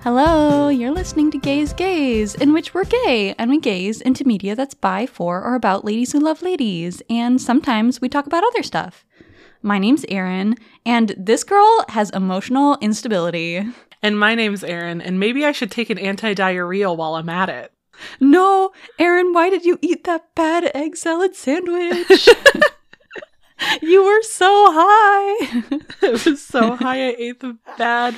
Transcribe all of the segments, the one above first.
Hello, you're listening to Gaze Gaze, in which we're gay, and we gaze into media that's by, for, or about ladies who love ladies, and sometimes we talk about other stuff. My name's Erin, and this girl has emotional instability. And my name's Erin, and maybe I should take an anti-diarrheal while I'm at it. No, Erin, why did you eat that bad egg salad sandwich? You were so high. It was so high I ate the bad...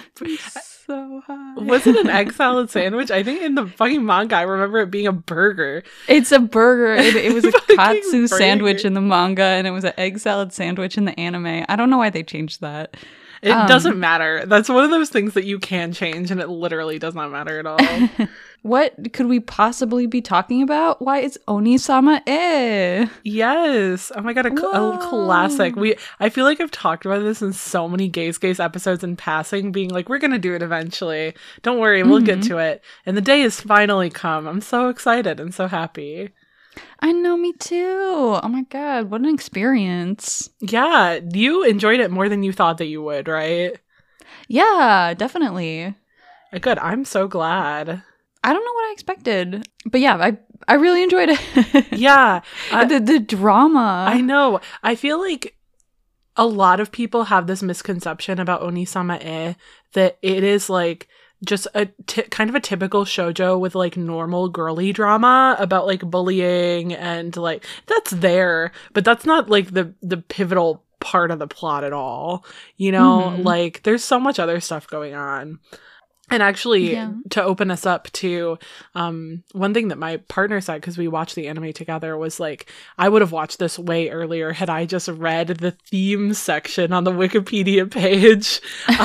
So high. Was it an egg salad sandwich? I think in the fucking manga I remember it being a burger. It's a burger. It was a katsu burger. sandwich in the manga, and it was an egg salad sandwich in the anime. I don't know why they changed that. It doesn't matter. That's one of those things that you can change, and it literally does not matter at all. What could we possibly be talking about? Why, it's Onisama E! Yes. Oh my god, a classic. I feel like I've talked about this in so many Gaze episodes in passing, being like, we're gonna do it eventually. Don't worry, we'll get to it. And the day has finally come. I'm so excited and so happy. I know, me too. Oh my god, what an experience. Yeah, you enjoyed it more than you thought that you would, right? Yeah, definitely. Good, I'm so glad. I don't know what I expected, but yeah, I really enjoyed it. Yeah. The drama. I know. I feel like a lot of people have this misconception about Onisama E that it is like just a kind of a typical shoujo with like normal girly drama about like bullying and like that's there, but that's not like the pivotal part of the plot at all. You know, like there's so much other stuff going on. And actually, to open us up to one thing that my partner said, because we watched the anime together, was like, I would have watched this way earlier had I just read the theme section on the Wikipedia page,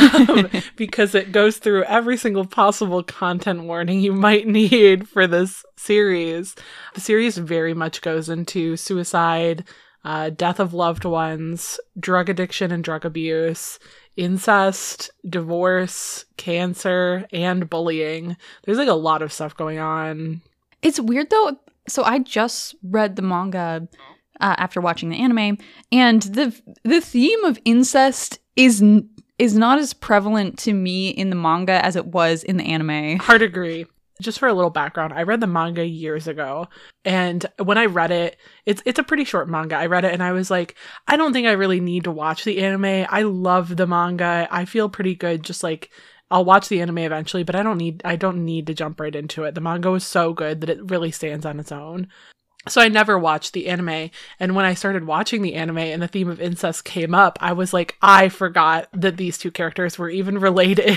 because it goes through every single possible content warning you might need for this series. The series very much goes into suicide, death of loved ones, drug addiction and drug abuse, incest, divorce, cancer, and bullying. There's like a lot of stuff going on. It's weird though. So I just read the manga after watching the anime, and the theme of incest is not as prevalent to me in the manga as it was in the anime. Hard agree. Just for a little background, I read the manga years ago, and when I read it, it's a pretty short manga. I read it and I was like, I don't think I really need to watch the anime. I love the manga. I feel pretty good. Just like, I'll watch the anime eventually, but I don't need to jump right into it. The manga was so good that it really stands on its own. So I never watched the anime, and when I started watching the anime and the theme of incest came up, I was like, I forgot that these two characters were even related.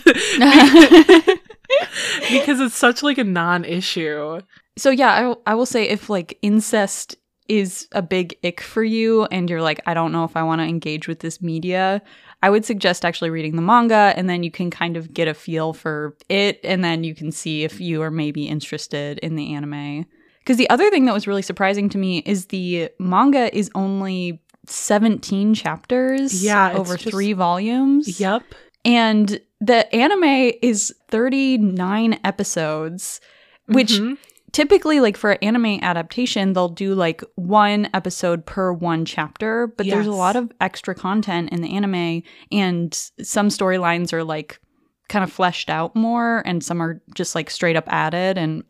Because it's such like a non-issue. So yeah, I will say, if like incest is a big ick for you and you're like, I don't know if I want to engage with this media, I would suggest actually reading the manga, and then you can kind of get a feel for it, and then you can see if you are maybe interested in the anime. Because the other thing that was really surprising to me is the manga is only 17 chapters over 3 volumes. Yep. And the anime is 39 episodes, which typically, like for an anime adaptation, they'll do like 1 episode per 1 chapter, but there's a lot of extra content in the anime, and some storylines are like kind of fleshed out more, and some are just like straight up added. And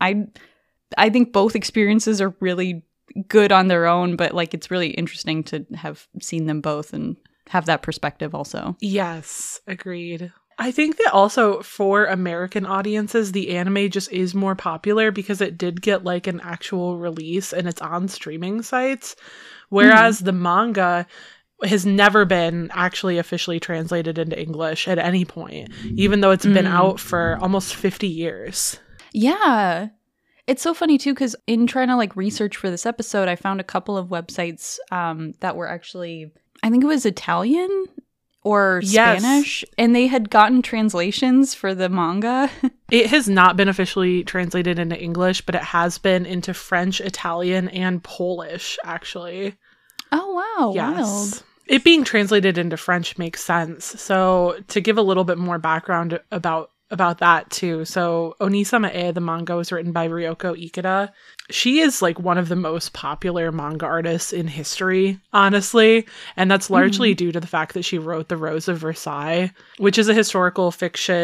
I think both experiences are really good on their own, but like it's really interesting to have seen them both and have that perspective also. Yes, agreed. I think that also for American audiences, the anime just is more popular because it did get like an actual release and it's on streaming sites, whereas the manga has never been actually officially translated into English at any point, even though it's been out for almost 50 years. Yeah. It's so funny too, because in trying to like research for this episode, I found a couple of websites that were actually, I think it was Italian or Spanish, and they had gotten translations for the manga. It has not been officially translated into English, but it has been into French, Italian, and Polish, actually. Oh, wow. Yes. Wild. It being translated into French makes sense. So to give a little bit more background about that too. So Onisama E, the manga, was written by Ryoko Ikeda. She is like one of the most popular manga artists in history, honestly. And that's largely due to the fact that she wrote The Rose of Versailles, which is a historical fiction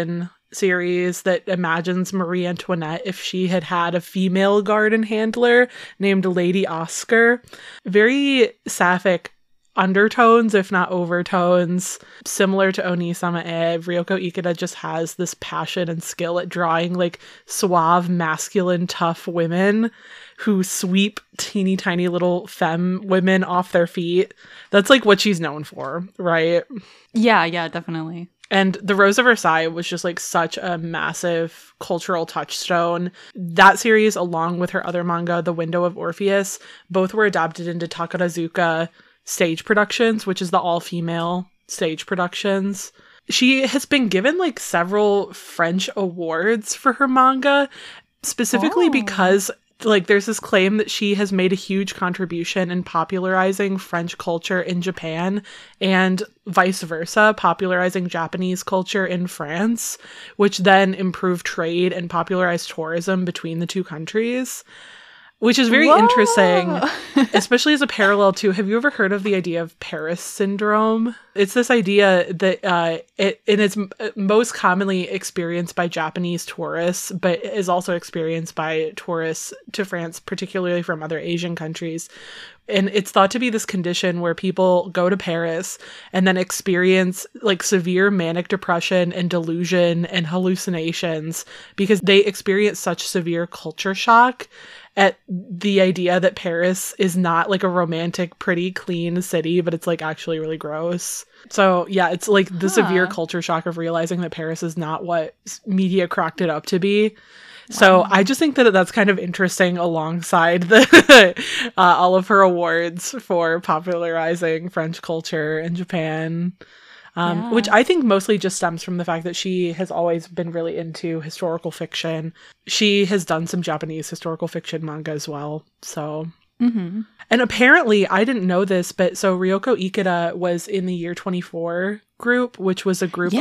series that imagines Marie Antoinette if she had had a female garden handler named Lady Oscar. Very sapphic undertones, if not overtones. Similar to Onisama-e, Ryoko Ikeda just has this passion and skill at drawing like suave, masculine, tough women who sweep teeny tiny little femme women off their feet. That's like what she's known for, right? Yeah, definitely. And The Rose of Versailles was just like such a massive cultural touchstone. That series, along with her other manga, The Window of Orpheus, both were adapted into Takarazuka stage productions, which is the all-female stage productions. She has been given like several French awards for her manga, specifically because like there's this claim that she has made a huge contribution in popularizing French culture in Japan and vice versa, popularizing Japanese culture in France, which then improved trade and popularized tourism between the two countries. Which is very interesting, especially as a parallel to, have you ever heard of the idea of Paris syndrome? It's this idea that it's most commonly experienced by Japanese tourists, but is also experienced by tourists to France, particularly from other Asian countries. And it's thought to be this condition where people go to Paris and then experience like severe manic depression and delusion and hallucinations because they experience such severe culture shock at the idea that Paris is not like a romantic, pretty, clean city, but it's like actually really gross. So yeah, it's like the severe culture shock of realizing that Paris is not what media crocked it up to be. So I just think that that's kind of interesting alongside the all of her awards for popularizing French culture in Japan. Which I think mostly just stems from the fact that she has always been really into historical fiction. She has done some Japanese historical fiction manga as well. So, and apparently, I didn't know this, but so Ryoko Ikeda was in the Year 24 group, which was a group of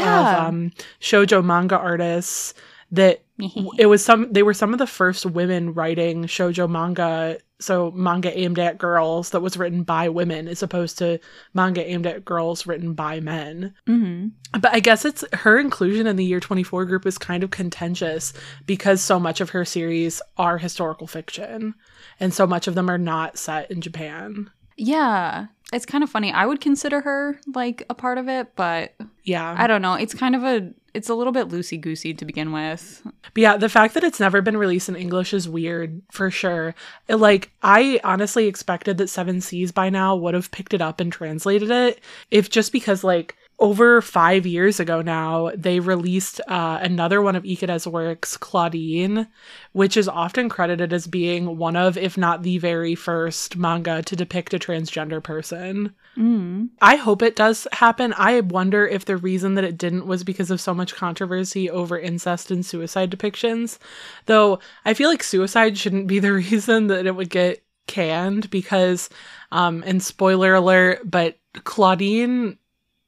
shoujo manga artists that they were some of the first women writing shoujo manga, so manga aimed at girls that was written by women as opposed to manga aimed at girls written by men. But I guess it's her inclusion in the Year 24 group is kind of contentious because so much of her series are historical fiction and so much of them are not set in Japan. Yeah, it's kind of funny. I would consider her like a part of it, but yeah, I don't know. It's kind of it's a little bit loosey-goosey to begin with. But yeah, the fact that it's never been released in English is weird, for sure. Like, I honestly expected that Seven Seas by now would have picked it up and translated it, if just because, like, over 5 years ago now, they released another one of Ikeda's works, Claudine, which is often credited as being one of, if not the very first manga to depict a transgender person. I hope it does happen. I wonder if the reason that it didn't was because of so much controversy over incest and suicide depictions. Though I feel like suicide shouldn't be the reason that it would get canned because, and spoiler alert, but Claudine,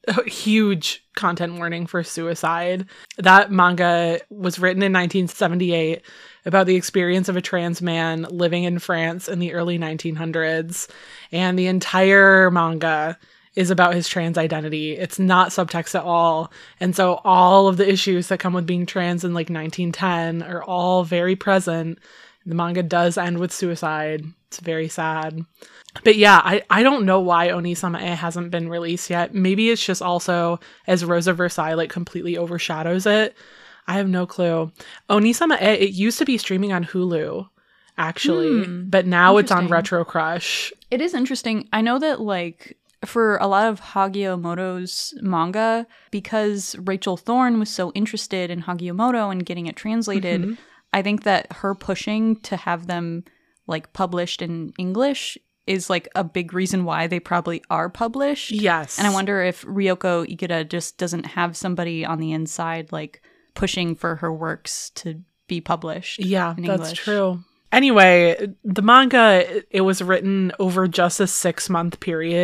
huge content warning for suicide. That manga was written in 1978 about the experience of a trans man living in France in the early 1900s. And the entire manga is about his trans identity. It's not subtext at all. And so all of the issues that come with being trans in like 1910 are all very present. The manga does end with suicide. It's very sad. But yeah, I don't know why Onisama-e hasn't been released yet. Maybe it's just also, as Rose of Versailles like completely overshadows it. I have no clue. Onisama-e, it used to be streaming on Hulu, actually. But now it's on Retro Crush. It is interesting. I know that, like, for a lot of Hagiomoto's manga, because Rachel Thorne was so interested in Hagiomoto and getting it translated, I think that her pushing to have them, like, published in English is like a big reason why they probably are published. Yes. And I wonder if Ryoko Ikeda just doesn't have somebody on the inside like pushing for her works to be published. Yeah, in that's English. true. Anyway, the manga, it was written over just a 6-month period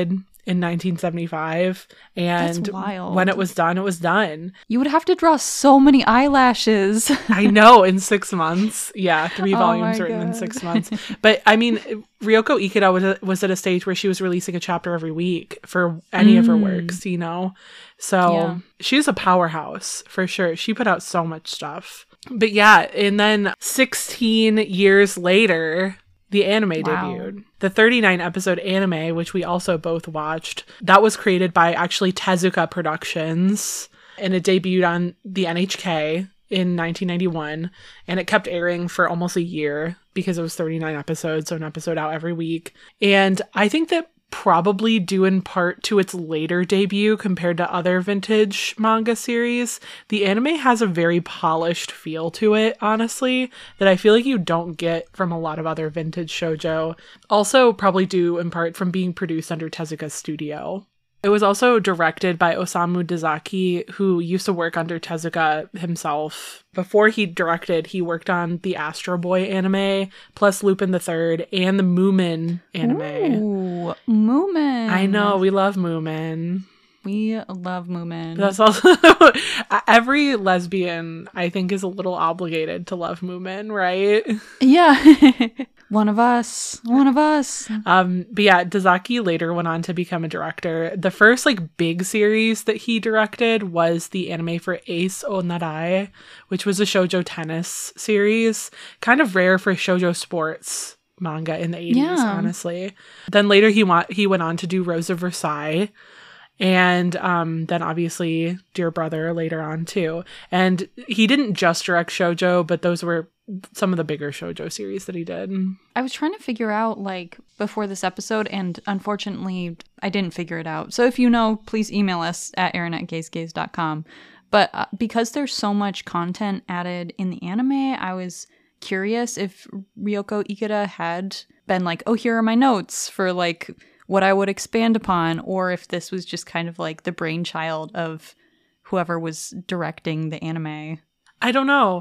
in 1975. And That's wild. when it was done, it was done. You would have to draw so many eyelashes. I know, in 6 months. Yeah, 3 Oh volumes my written in God. 6 months. But I mean, Ryoko Ikeda was at a stage where she was releasing a chapter every week for any of her works, you know? So Yeah. she's a powerhouse for sure. She put out so much stuff. But yeah, and then 16 years later, the anime debuted. The 39 episode anime, which we also both watched, that was created by actually Tezuka Productions, and it debuted on the NHK in 1991, and it kept airing for almost a year because it was 39 episodes, so an episode out every week. And I think that probably due in part to its later debut compared to other vintage manga series, the anime has a very polished feel to it, honestly, that I feel like you don't get from a lot of other vintage shoujo. Also probably due in part from being produced under Tezuka's studio. It was also directed by Osamu Dezaki, who used to work under Tezuka himself. Before he directed, he worked on the Astro Boy anime, plus Lupin the Third, and the Moomin anime. Ooh, Moomin. I know, we love Moomin. We love Moomin. That's also every lesbian, I think, is a little obligated to love Moomin, right? Yeah. One of us. One of us. But yeah, Dezaki later went on to become a director. The first big series that he directed was the anime for Ace o Narai, which was a shoujo tennis series. Kind of rare for shoujo sports manga in the 80s, honestly. Then later he went on to do Rose of Versailles. And then obviously Dear Brother later on too. And he didn't just direct shoujo, but those were some of the bigger shoujo series that he did. I was trying to figure out before this episode, and unfortunately I didn't figure it out. So if you know, please email us at erin@gazegaze.com. But because there's so much content added in the anime, I was curious if Ryoko Ikeda had been oh, here are my notes for what I would expand upon, or if this was just kind of the brainchild of whoever was directing the anime. I don't know.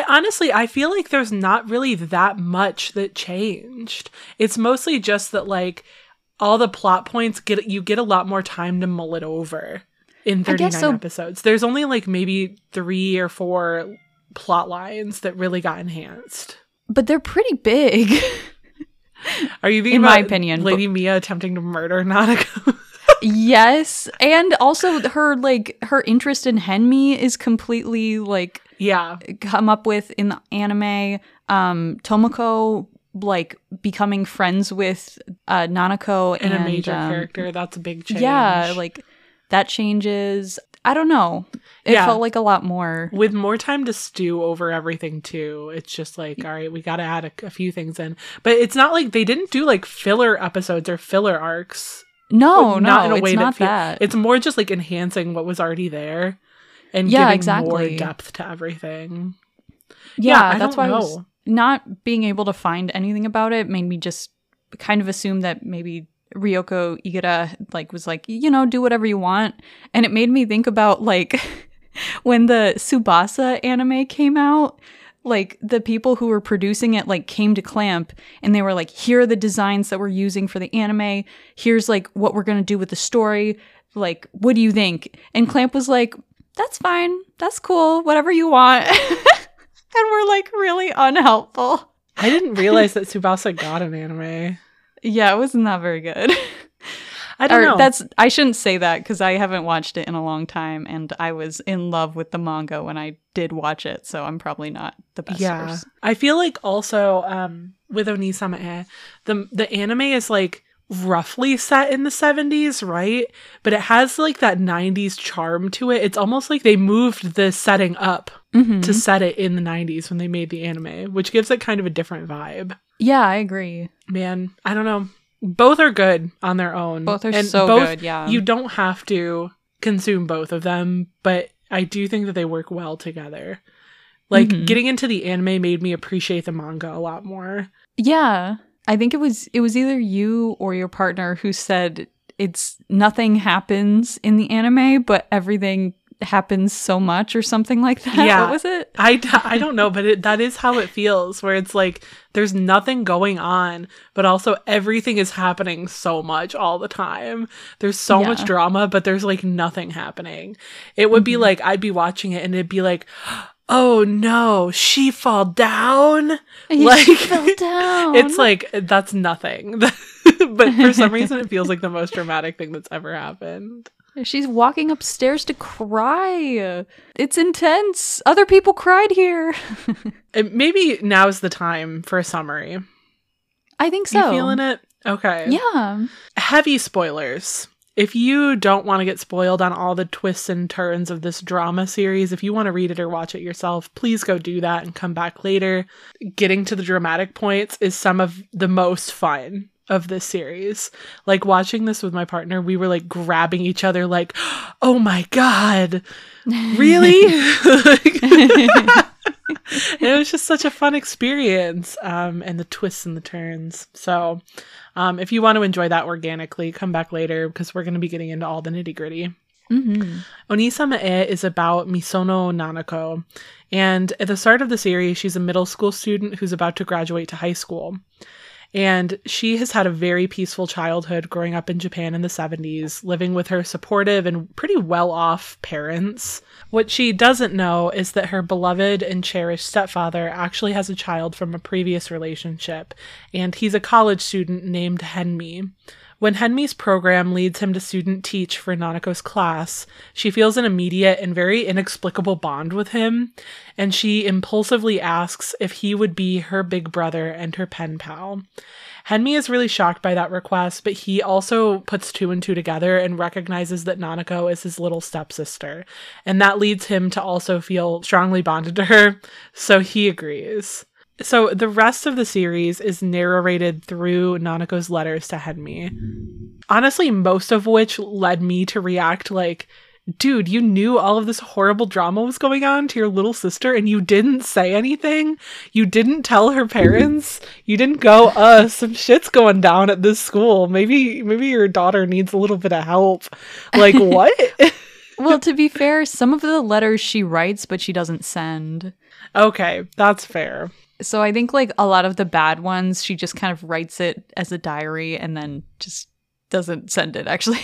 I feel like there's not really that much that changed. It's mostly just that all the plot points you get a lot more time to mull it over in 39 episodes. There's only maybe 3 or 4 plot lines that really got enhanced. But they're pretty big. Are you thinking in about my opinion, Lady Mia attempting to murder Nanako? Yes, and also her interest in Henmi is completely come up with in the anime. Tomoko becoming friends with Nanako and a major character. That's a big change. Yeah, that changes. I don't know. It felt like a lot more. With more time to stew over everything, too. It's just all right, we gotta add a few things in. But it's not they didn't do, filler episodes or filler arcs. No, not in a it's way not that. It's more just, enhancing what was already there. And giving more depth to everything. Yeah, that's why I was not being able to find anything about it made me just kind of assume that maybe Ryoko Ikeda was do whatever you want. And it made me think about when the Tsubasa anime came out, the people who were producing it came to Clamp and they were here are the designs that we're using for the anime. Here's what we're going to do with the story. What do you think? And Clamp was that's fine. That's cool. Whatever you want. And we're really unhelpful. I didn't realize that Tsubasa got an anime. Yeah, it was not very good. I don't know. I shouldn't say that because I haven't watched it in a long time, and I was in love with the manga when I did watch it, so I'm probably not the best source. I feel also with Onisama, the anime is roughly set in the 70s, right? But it has that 90s charm to it. It's almost they moved the setting up to set it in the 90s when they made the anime, which gives it kind of a different vibe. Yeah, I agree. Man, I don't know. Both are good on their own. Both are good, yeah. You don't have to consume both of them, but I do think that they work well together. Getting into the anime made me appreciate the manga a lot more. Yeah. I think it was either you or your partner who said it's nothing happens in the anime, but everything happens so much or something like that. Yeah. What was it? I don't know, but that is how it feels, where it's like there's nothing going on, but also everything is happening so much all the time. There's so much drama, but there's like nothing happening. It would be like, I'd be watching it and it'd be like, oh no, she fall down? Like, she fell down. It's like, that's nothing. But for some reason, it feels like the most dramatic thing that's ever happened. She's walking upstairs to cry. It's intense. Other people cried here. Maybe now's the time for a summary. I think so. You feeling it? Okay. Yeah. Heavy spoilers. If you don't want to get spoiled on all the twists and turns of this drama series, if you want to read it or watch it yourself, please go do that and come back later. Getting to the dramatic points is some of the most fun of this series. Like, watching this with my partner, we were like grabbing each other like, oh my god, really? It was just such a fun experience, and the twists and the turns. So if you want to enjoy that organically, come back later because we're going to be getting into all the nitty gritty. Onisama E is about Misono Nanako, and at the start of the series, she's a middle school student who's about to graduate to high school. And she has had a very peaceful childhood growing up in Japan in the 70s, living with her supportive and pretty well-off parents. What she doesn't know is that her beloved and cherished stepfather actually has a child from a previous relationship, and he's a college student named Henmi. When Henmi's program leads him to student teach for Nanako's class, she feels an immediate and very inexplicable bond with him, and she impulsively asks if he would be her big brother and her pen pal. Henmi is really shocked by that request, but he also puts two and two together and recognizes that Nanako is his little stepsister, and that leads him to also feel strongly bonded to her, so he agrees. So the rest of the series is narrated through Nanako's letters to Henmi. Honestly, most of which led me to react like, dude, you knew all of this horrible drama was going on to your little sister and you didn't say anything? You didn't tell her parents? You didn't go, some shit's going down at this school. Maybe your daughter needs a little bit of help. Like, what? Well, to be fair, some of the letters she writes, but she doesn't send. Okay, that's fair. So I think like a lot of the bad ones, she just kind of writes it as a diary and then just doesn't send it, actually.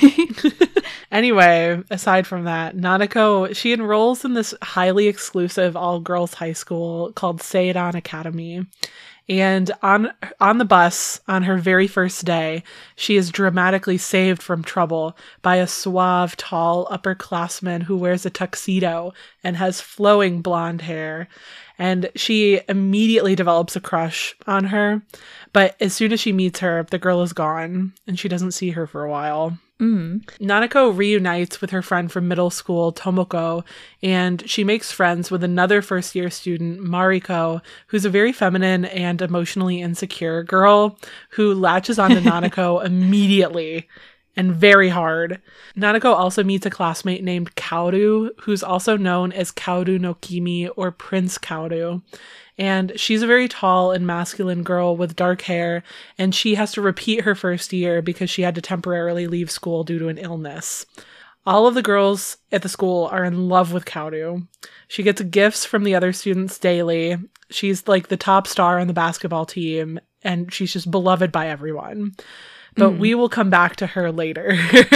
Anyway, aside from that, Nanako, she enrolls in this highly exclusive all-girls high school called Seidan Academy. And on the bus, on her very first day, she is dramatically saved from trouble by a suave, tall upperclassman who wears a tuxedo and has flowing blonde hair. And she immediately develops a crush on her. But as soon as she meets her, the girl is gone, and she doesn't see her for a while. Nanako reunites with her friend from middle school, Tomoko, and she makes friends with another first-year student, Mariko, who's a very feminine and emotionally insecure girl who latches onto Nanako immediately and very hard. Nanako also meets a classmate named Kaoru, who's also known as Kaoru no Kimi or Prince Kaoru. And she's a very tall and masculine girl with dark hair, and she has to repeat her first year because she had to temporarily leave school due to an illness. All of the girls at the school are in love with Kaoru. She gets gifts from the other students daily. She's like the top star on the basketball team, and she's just beloved by everyone. But we will come back to her later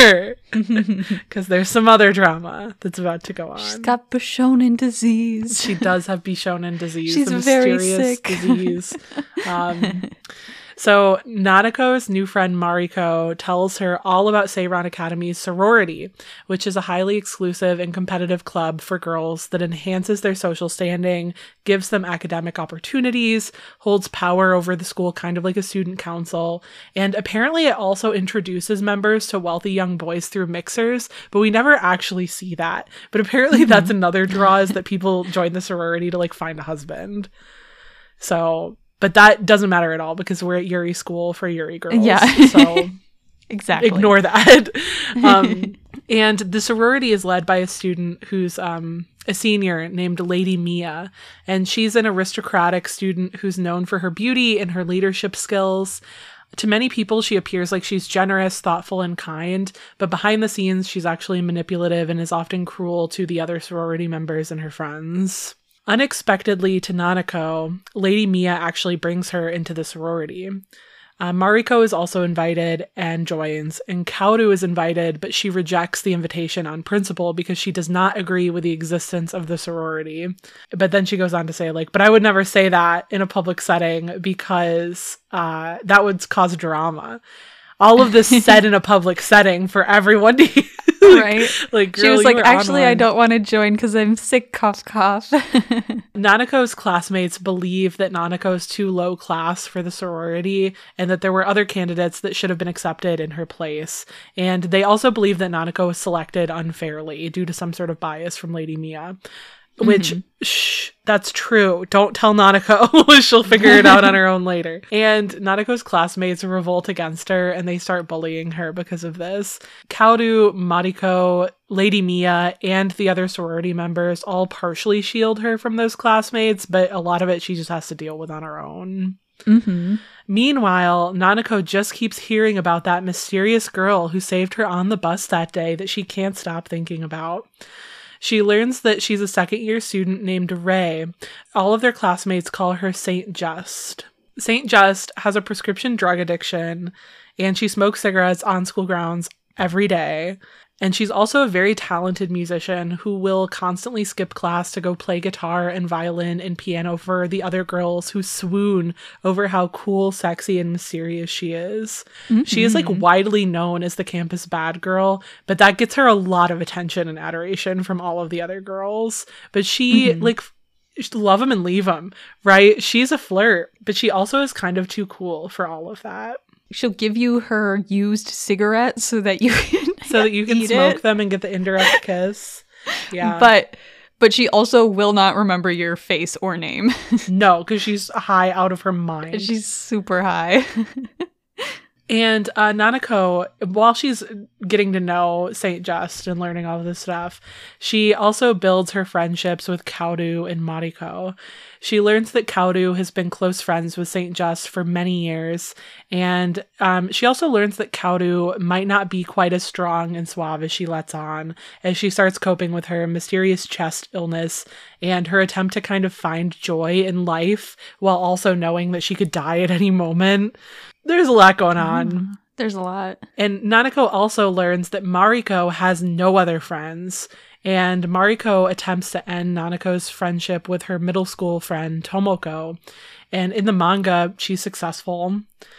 because there's some other drama that's about to go on. She's got Bishonen disease. She does have Bishonen disease. She's the very mysterious sick. disease. So Nanako's new friend Mariko tells her all about Seidan Academy's sorority, which is a highly exclusive and competitive club for girls that enhances their social standing, gives them academic opportunities, holds power over the school kind of like a student council, and apparently it also introduces members to wealthy young boys through mixers, but we never actually see that. But apparently that's another draw, is that people join the sorority to like find a husband. So... But that doesn't matter at all because we're at Yuri school for Yuri girls. Yeah. So exactly. Ignore that. And the sorority is led by a student who's a senior named Lady Mia. And she's an aristocratic student who's known for her beauty and her leadership skills. To many people, she appears like she's generous, thoughtful, and kind, but behind the scenes, she's actually manipulative and is often cruel to the other sorority members and her friends. Unexpectedly to Nanako, Lady Mia actually brings her into the sorority. Mariko is also invited and joins, and Kaoru is invited, but she rejects the invitation on principle because she does not agree with the existence of the sorority. But then she goes on to say, like, but I would never say that in a public setting because that would cause drama. All of this said in a public setting for everyone to hear. Right? Like, girl, she was like, actually, I don't don't want to join because I'm sick, cough, cough. Nanako's classmates believe that Nanako is too low class for the sorority and that there were other candidates that should have been accepted in her place. And they also believe that Nanako was selected unfairly due to some sort of bias from Lady Mia. Which, that's true. Don't tell Nanako. She'll figure it out on her own later. And Nanako's classmates revolt against her, and they start bullying her because of this. Kaoru, Mariko, Lady Mia, and the other sorority members all partially shield her from those classmates, but a lot of it she just has to deal with on her own. Meanwhile, Nanako just keeps hearing about that mysterious girl who saved her on the bus that day that she can't stop thinking about. She learns that she's a second-year student named Ray. All of their classmates call her Saint Just. Saint Just has a prescription drug addiction, and she smokes cigarettes on school grounds every day. And she's also a very talented musician who will constantly skip class to go play guitar and violin and piano for the other girls who swoon over how cool, sexy, and mysterious she is. She is like widely known as the campus bad girl, but that gets her a lot of attention and adoration from all of the other girls. But she love them and leave them, right? She's a flirt, but she also is kind of too cool for all of that. She'll give you her used cigarettes so that you can smoke them and get the indirect kiss. Yeah. But she also will not remember your face or name. No, because she's high out of her mind. She's super high. And Nanako, while she's getting to know Saint Just and learning all of this stuff, she also builds her friendships with Kaoru and Mariko. She learns that Kaoru has been close friends with Saint Just for many years, and she also learns that Kaoru might not be quite as strong and suave as she lets on, as she starts coping with her mysterious chest illness and her attempt to kind of find joy in life while also knowing that she could die at any moment. There's a lot going on. There's a lot. And Nanako also learns that Mariko has no other friends. And Mariko attempts to end Nanako's friendship with her middle school friend, Tomoko. And in the manga, she's successful.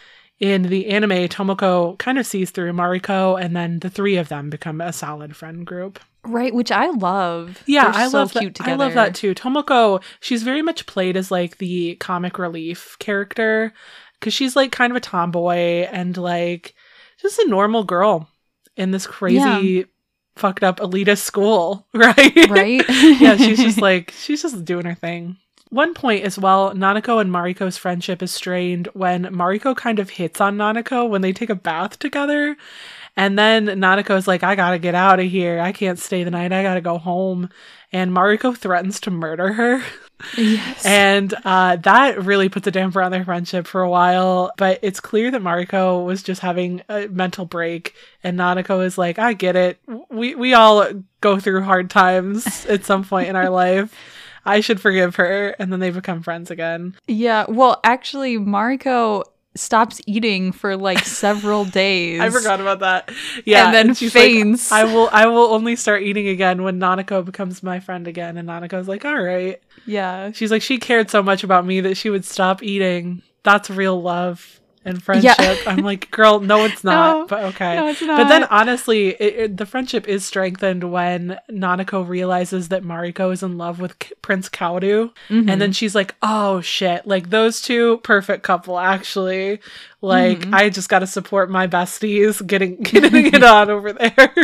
In the anime, Tomoko kind of sees through Mariko, and then the three of them become a solid friend group. Right, which I love. Yeah, They're I so love cute that. together. I love that too. Tomoko, she's very much played as like the comic relief character. Because she's like kind of a tomboy and like just a normal girl in this crazy fucked up elitist school, right? Right? Yeah, she's just doing her thing. One point as well, Nanako and Mariko's friendship is strained when Mariko kind of hits on Nanako when they take a bath together. And then Nanako's like, I gotta get out of here. I can't stay the night. I gotta go home. And Mariko threatens to murder her. Yes. And that really puts a damper on their friendship for a while. But it's clear that Mariko was just having a mental break. And Nanako is like, I get it. We all go through hard times at some point in our life. I should forgive her. And then they become friends again. Yeah. Well, actually, Mariko stops eating for like several days. I forgot about that. Yeah, and then she's faints. Like, I will only start eating again when Nanako becomes my friend again. And Nanako's like, all right. Yeah. She's like, she cared so much about me that she would stop eating. That's real love and friendship. Yeah. I'm like, girl, no, it's not. No, but okay. No, it's not. But then honestly, the friendship is strengthened when Nanako realizes that Mariko is in love with Prince Kaoru. Mm-hmm. And then she's like, oh shit, like those two, perfect couple, actually. Like, I just got to support my besties getting it on over there.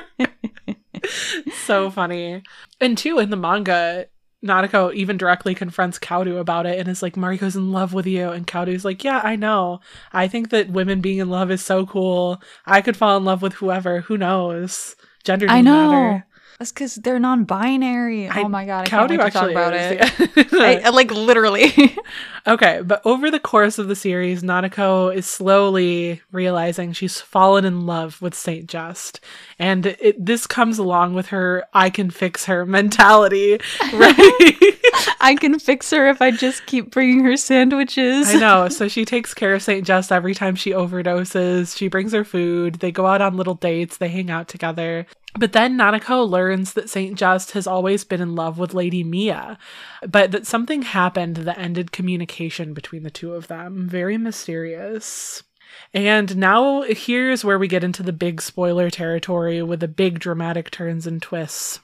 So funny. And two, in the manga, Nanako even directly confronts Kaoru about it and is like, Mariko's in love with you. And Kaoru's like, yeah, I know. I think that women being in love is so cool. I could fall in love with whoever. Who knows? Gender doesn't matter. That's because they're non-binary. Oh my god, I can't wait to talk about it. Yeah. Like, literally. Okay, but over the course of the series, Nanako is slowly realizing she's fallen in love with Saint Just. And this comes along with her I can fix her mentality, right? I can fix her if I just keep bringing her sandwiches. I know. So she takes care of Saint Just every time she overdoses. She brings her food. They go out on little dates. They hang out together. But then Nanako learns that Saint Just has always been in love with Lady Mia, but that something happened that ended communication between the two of them. Very mysterious. And now here's where we get into the big spoiler territory with the big dramatic turns and twists.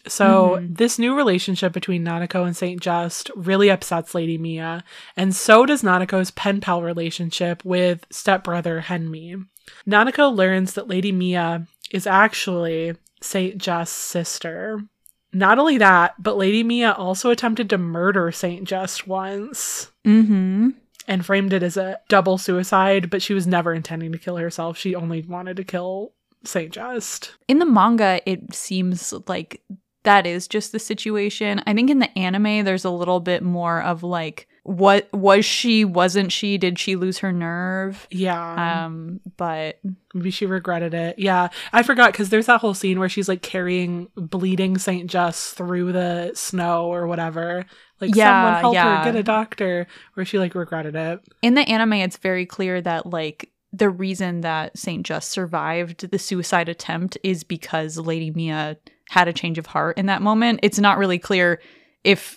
So this new relationship between Nanako and Saint Just really upsets Lady Mia, and so does Nanako's pen pal relationship with stepbrother Henmi. Nanako learns that Lady Mia is actually Saint Just's sister. Not only that, but Lady Mia also attempted to murder Saint Just once. And framed it as a double suicide, but she was never intending to kill herself. She only wanted to kill Saint Just. In the manga, it seems like that is just the situation. I think in the anime, there's a little bit more of like, what was she? Wasn't she? Did she lose her nerve? Yeah. But maybe she regretted it. Yeah. I forgot because there's that whole scene where she's like carrying bleeding Saint Just through the snow or whatever. Like, someone help her, get a doctor, where she like regretted it. In the anime, it's very clear that like the reason that Saint Just survived the suicide attempt is because Lady Mia had a change of heart in that moment. It's not really clear if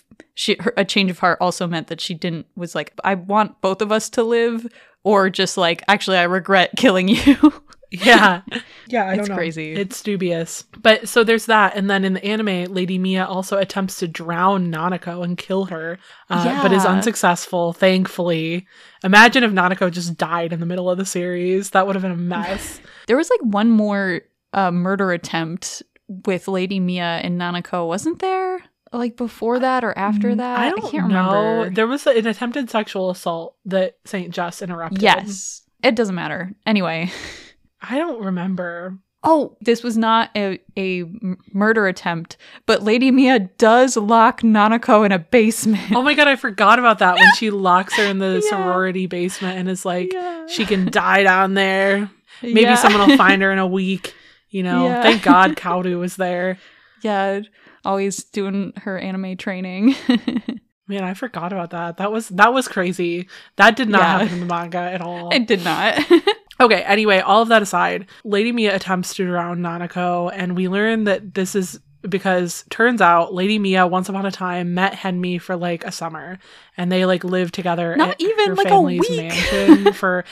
a change of heart also meant that she was like, I want both of us to live, or just like, actually, I regret killing you. Yeah. Yeah, I don't know. It's crazy. It's dubious. But so there's that. And then in the anime, Lady Mia also attempts to drown Nanako and kill her, but is unsuccessful, thankfully. Imagine if Nanako just died in the middle of the series. That would have been a mess. There was like one more murder attempt with Lady Mia and Nanako, wasn't there? Like before that or after that? I can't remember. There was an attempted sexual assault that Saint Just interrupted. Yes. It doesn't matter. Anyway. I don't remember. Oh, this was not a murder attempt, but Lady Mia does lock Nanako in a basement. Oh my god, I forgot about that when she locks her in the sorority basement and is like, she can die down there. Maybe someone will find her in a week. You know, thank God Kaoru was there. Yeah, always doing her anime training. Man, I forgot about that. That was crazy. That did not happen in the manga at all. It did not. Okay, anyway, all of that aside, Lady Mia attempts to drown Nanako, and we learn that this is because turns out Lady Mia once upon a time met Henmi for like a summer, and they like lived together not at even her like family's a week mansion for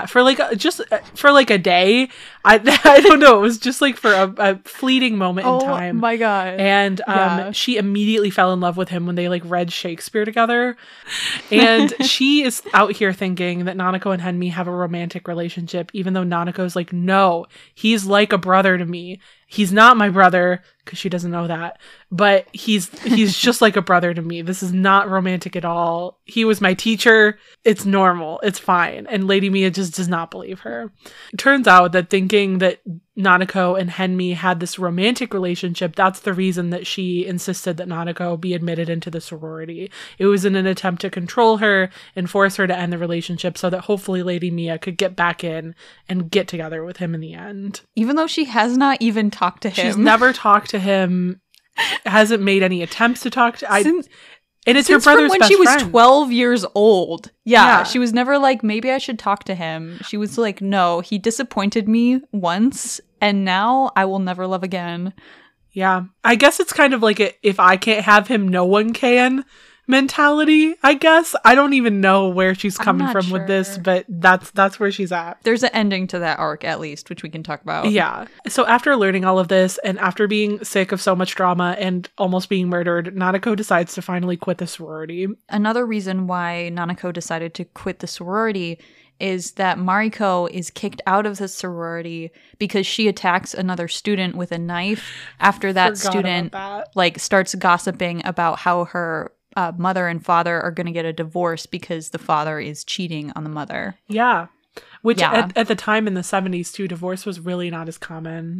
like a day. I don't know, it was just like for a fleeting moment in time. Oh my god. And she immediately fell in love with him when they like read Shakespeare together, and she is out here thinking that Nanako and Henmi have a romantic relationship, even though Nanako's like, no, he's like a brother to me. He's not my brother, because she doesn't know that, but he's just like a brother to me. This is not romantic at all. He was my teacher. It's normal. It's fine. And Lady Mia just does not believe her. It turns out that thinking that Nanako and Henmi had this romantic relationship, that's the reason that she insisted that Nanako be admitted into the sorority. It was in an attempt to control her and force her to end the relationship so that hopefully Lady Mia could get back in and get together with him in the end. Even though she has not even talked to him. She's never talked to him, hasn't made any attempts to talk to him. And it's her brother's when best she was friend. 12 years old. Yeah, she was never like, maybe I should talk to him. She was like, no, he disappointed me once, and now I will never love again. Yeah. I guess it's kind of like if I can't have him, no one can mentality, I guess. I don't even know where she's coming from with this, but that's where she's at. There's an ending to that arc, at least, which we can talk about. Yeah. So after learning all of this, and after being sick of so much drama and almost being murdered, Nanako decides to finally quit the sorority. Another reason why Nanako decided to quit the sorority is that Mariko is kicked out of the sorority because she attacks another student with a knife after that student like starts gossiping about how her mother and father are going to get a divorce because the father is cheating on the mother. Yeah. Which at the time in the 70s too, divorce was really not as common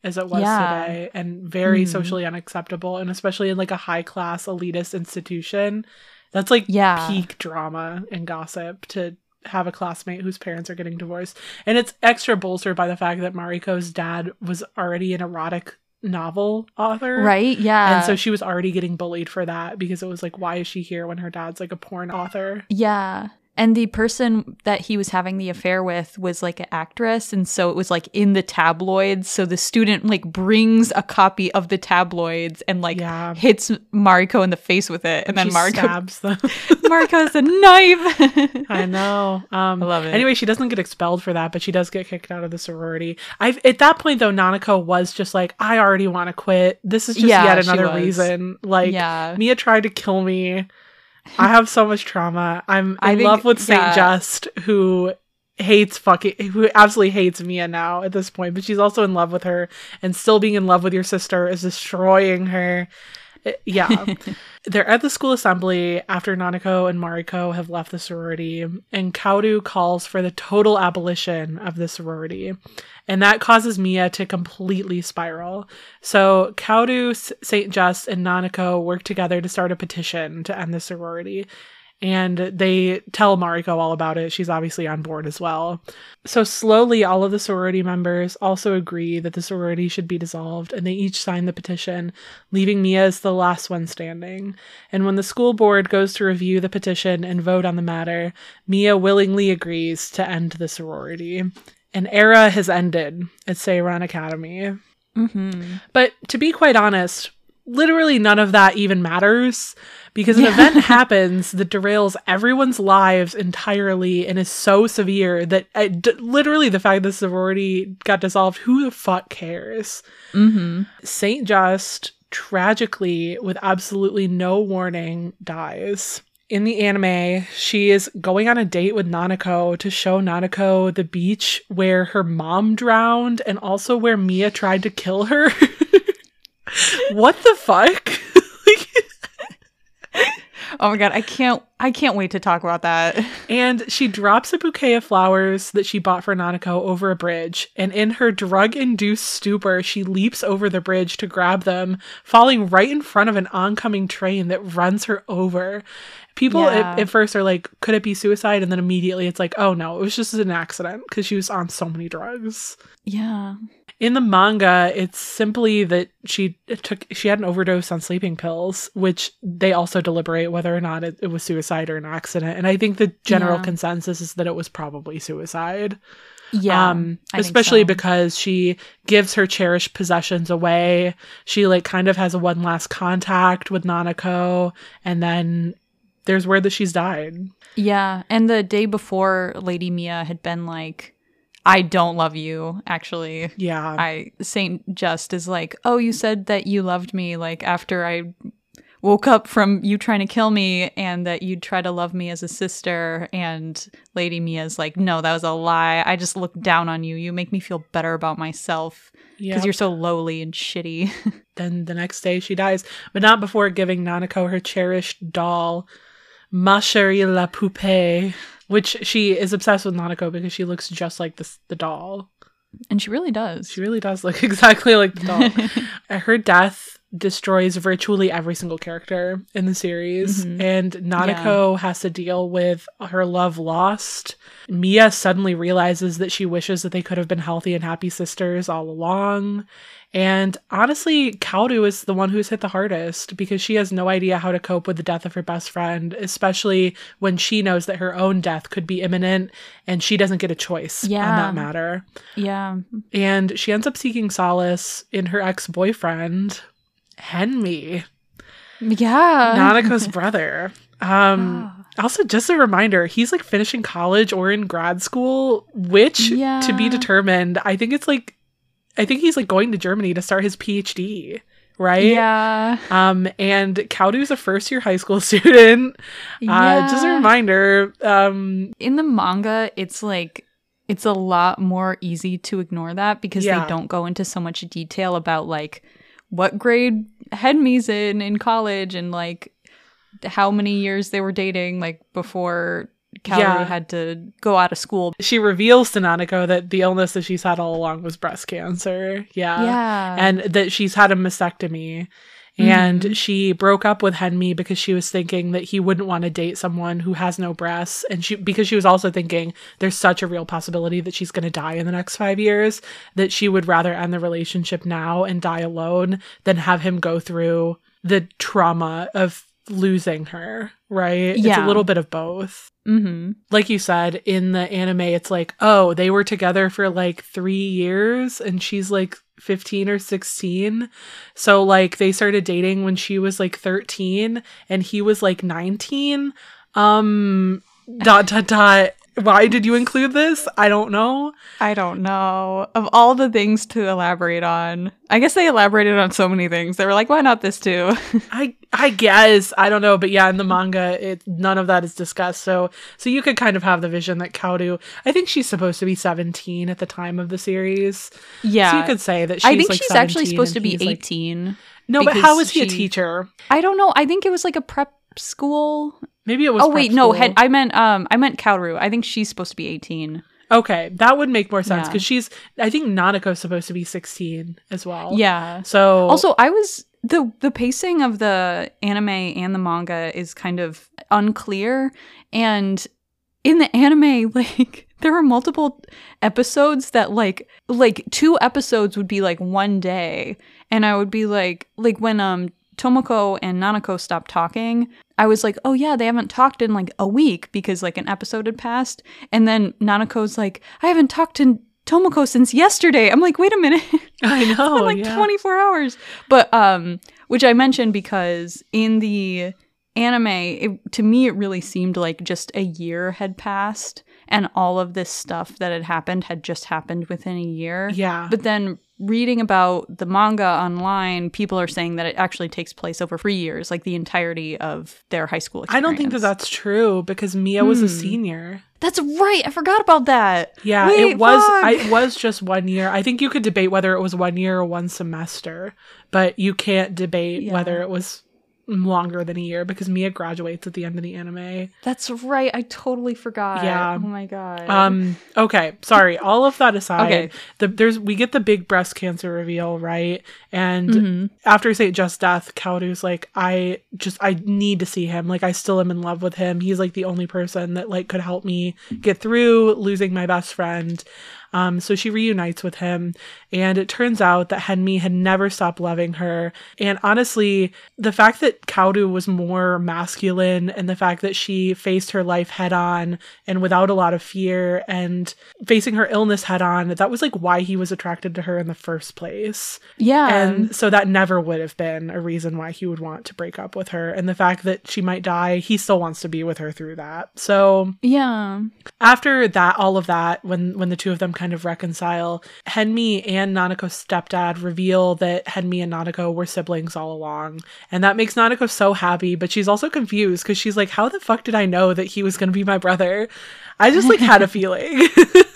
as it was today, and very socially unacceptable, and especially in like a high class elitist institution. That's like peak drama and gossip to have a classmate whose parents are getting divorced. And it's extra bolstered by the fact that Mariko's dad was already an erotic novel author. Right? Yeah. And so she was already getting bullied for that because it was like, why is she here when her dad's like a porn author? Yeah. And the person that he was having the affair with was like an actress. And so it was like in the tabloids. So the student like brings a copy of the tabloids and like hits Mariko in the face with it. And then Mariko stabs them. Mariko has a knife. I know. I love it. Anyway, she doesn't get expelled for that, but she does get kicked out of the sorority. At that point, though, Nanako was just like, I already want to quit. This is just yet another reason. Like, Mia tried to kill me. I have so much trauma. I'm in love with Saint Just, who absolutely hates Mia now at this point, but she's also in love with her, and still being in love with your sister is destroying her. Yeah. They're at the school assembly after Nanako and Mariko have left the sorority, and Kaoru calls for the total abolition of the sorority. And that causes Mia to completely spiral. So Kaoru, Saint Just, and Nanako work together to start a petition to end the sorority. And they tell Mariko all about it. She's obviously on board as well. So slowly, all of the sorority members also agree that the sorority should be dissolved, and they each sign the petition, leaving Mia as the last one standing. And when the school board goes to review the petition and vote on the matter, Mia willingly agrees to end the sorority. An era has ended at Seiran Academy. Mm-hmm. But to be quite honest, literally none of that even matters, because an event happens that derails everyone's lives entirely and is so severe that literally the fact that the sorority got dissolved, who the fuck cares? Mm-hmm. Saint Just, tragically, with absolutely no warning, dies. In the anime, she is going on a date with Nanako to show Nanako the beach where her mom drowned and also where Mia tried to kill her. What the fuck? Oh my god, I can't wait to talk about that. And she drops a bouquet of flowers that she bought for Nanako over a bridge, and in her drug-induced stupor, she leaps over the bridge to grab them, falling right in front of an oncoming train that runs her over. People at first are like, could it be suicide? And then immediately it's like, oh no, it was just an accident because she was on so many drugs. Yeah. In the manga, it's simply that she had an overdose on sleeping pills, which they also deliberate whether or not it was suicide or an accident. And I think the general consensus is that it was probably suicide. Yeah. Especially because she gives her cherished possessions away. She like kind of has a one last contact with Nanako, and then there's word that she's died. Yeah. And the day before, Lady Mia had been like, I don't love you, actually. Yeah. Saint Just is like, oh, you said that you loved me, like, after I woke up from you trying to kill me, and that you'd try to love me as a sister. And Lady Mia's like, no, that was a lie. I just looked down on you. You make me feel better about myself because you're so lowly and shitty. Then the next day she dies, but not before giving Nanako her cherished doll, Ma Chérie la Poupée, which she is obsessed with Nanako because she looks just like the doll. And she really does. She really does look exactly like the doll. Her death destroys virtually every single character in the series. Mm-hmm. And Nanako has to deal with her love lost. Mia suddenly realizes that she wishes that they could have been healthy and happy sisters all along. And honestly, Kaoru is the one who's hit the hardest because she has no idea how to cope with the death of her best friend, especially when she knows that her own death could be imminent and she doesn't get a choice on that matter. Yeah. And she ends up seeking solace in her ex-boyfriend, Henmi. Yeah. Nanako's brother. Also, just a reminder, he's like finishing college or in grad school, which to be determined. I think he's like going to Germany to start his PhD, right? Yeah. And Kaoru's a first-year high school student. Just a reminder. In the manga, it's a lot more easy to ignore that because they don't go into so much detail about like what grade Henmi's in college and like how many years they were dating like before Kaoru had to go out of school. She reveals to Nanako that the illness that she's had all along was breast cancer. Yeah. And that she's had a mastectomy. And she broke up with Henmi because she was thinking that he wouldn't want to date someone who has no breasts. And because she was also thinking there's such a real possibility that she's going to die in the next 5 years, that she would rather end the relationship now and die alone than have him go through the trauma of losing her, right? Yeah. It's a little bit of both. Like you said, in the anime, it's like, oh, they were together for like 3 years and she's like 15 or 16. So like they started dating when she was like 13 and he was like 19. Why did you include this? I don't know. Of all the things to elaborate on, I guess they elaborated on so many things. They were like, why not this too? I guess. I don't know. But yeah, in the manga, none of that is discussed. So you could kind of have the vision that Kaoru, I think she's supposed to be 17 at the time of the series. Yeah. So you could say that she's I think like she's actually supposed to be 18. Like, no, but how is he a teacher? I don't know. I think it was like a prep school. Maybe it was. Oh wait, no. I meant Kaoru. I think she's supposed to be 18. Okay, that would make more sense because I think Nanako's supposed to be 16 as well. Yeah. So also, the pacing of the anime and the manga is kind of unclear, and in the anime, like there were multiple episodes that like 2 episodes would be like 1 day, and I would be like when Tomoko and Nanako stopped talking, I was like, oh yeah, they haven't talked in like a week because like an episode had passed. And then Nanako's like, I haven't talked to Tomoko since yesterday. I'm like, wait a minute. I know. It's been like 24 hours. But, which I mentioned because in the anime, to me, it really seemed like just a year had passed and all of this stuff that had just happened within a year. Yeah. But then reading about the manga online, people are saying that it actually takes place over 3 years, like the entirety of their high school experience. I don't think that that's true because Mia was a senior. That's right. I forgot about that. Yeah, Wait, it was just 1 year. I think you could debate whether it was 1 year or 1 semester, but you can't debate whether it was longer than a year because Mia graduates at the end of the anime. That's right. I totally forgot. Yeah. Oh my god. Okay. Sorry. All of that aside, we get the big breast cancer reveal, right? And after St. Just's death, Kaoru's like, I need to see him. Like, I still am in love with him. He's like the only person that like could help me get through losing my best friend. So she reunites with him, and it turns out that Henmi had never stopped loving her. And honestly, the fact that Kaoru was more masculine and the fact that she faced her life head on and without a lot of fear and facing her illness head on, that was like why he was attracted to her in the first place. Yeah. And so that never would have been a reason why he would want to break up with her. And the fact that she might die, he still wants to be with her through that. So yeah. After that, all of that, when the two of them kind of reconcile, Henmi and Nanako's stepdad reveal that Henmi and Nanako were siblings all along. And that makes Nanako so happy, but she's also confused because she's like, how the fuck did I know that he was going to be my brother? I just like had a feeling.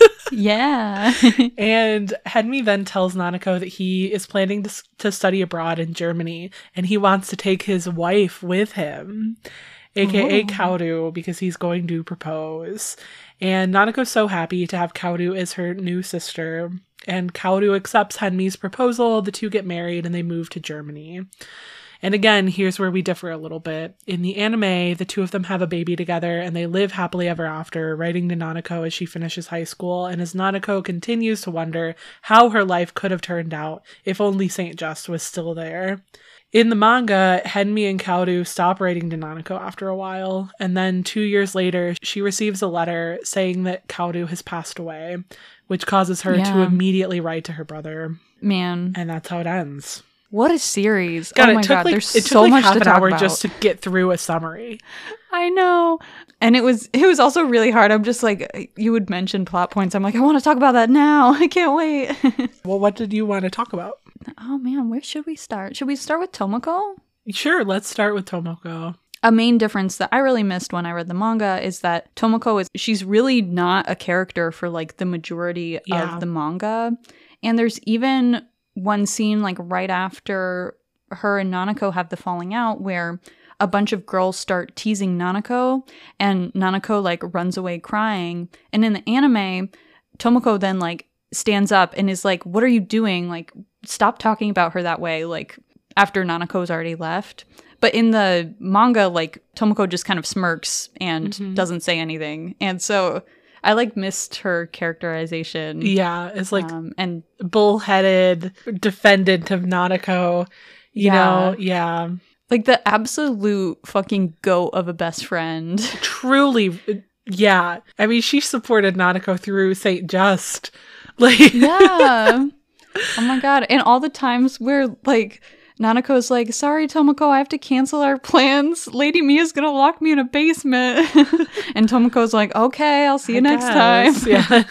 Yeah. And Henmi then tells Nanako that he is planning to study abroad in Germany and he wants to take his wife with him, aka Kaoru, because he's going to propose. And Nanako's so happy to have Kaoru as her new sister. And Kaoru accepts Henmi's proposal. The two get married and they move to Germany. And again, here's where we differ a little bit. In the anime, the two of them have a baby together and they live happily ever after, writing to Nanako as she finishes high school. And as Nanako continues to wonder how her life could have turned out if only St. Just was still there. In the manga, Henmi and Kaoru stop writing to Nanako after a while, and then 2 years later, she receives a letter saying that Kaoru has passed away, which causes her to immediately write to her brother. Man. And that's how it ends. What a series. God, oh my god, there's so much to talk about. It took like half an hour just to get through a summary. I know. And it was also really hard. I'm just like, you would mention plot points. I'm like, I want to talk about that now. I can't wait. Well, what did you want to talk about? Oh man, where should we start? Should we start with Tomoko? Sure, let's start with Tomoko. A main difference that I really missed when I read the manga is that Tomoko she's really not a character for like the majority of the manga. And there's even one scene like right after her and Nanako have the falling out where a bunch of girls start teasing Nanako, and Nanako like runs away crying. And in the anime, Tomoko then like stands up and is like, what are you doing? Like, stop talking about her that way, like after Nanako's already left. But in the manga, like Tomoko just kind of smirks and doesn't say anything. And so I like missed her characterization. Yeah, it's like and bullheaded defendant of Nanako, you know, yeah. Like the absolute fucking goat of a best friend. Truly, yeah. I mean, she supported Nanako through Saint Just. Like, yeah. Oh my god. And all the times where like Nanako's like, sorry, Tomoko, I have to cancel our plans. Lady Mia's gonna lock me in a basement. And Tomoko's like, okay, I'll see you next time. Yeah.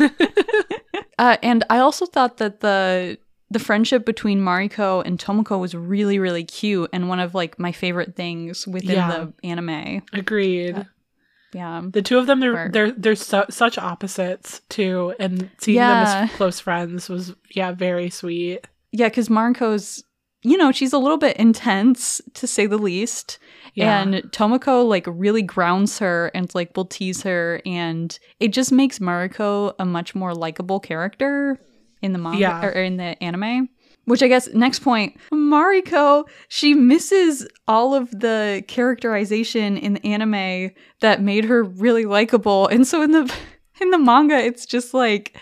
And I also thought that the friendship between Mariko and Tomoko was really, really cute and one of like my favorite things within the anime. Agreed. Yeah. The two of them, they're such opposites too, and seeing them as close friends was very sweet. Yeah, because Mariko's, you know, she's a little bit intense to say the least. Yeah. And Tomoko like really grounds her and like will tease her, and it just makes Mariko a much more likable character in the manga or in the anime. Which I guess next point, Mariko, she misses all of the characterization in the anime that made her really likable. And so in the manga, it's just like,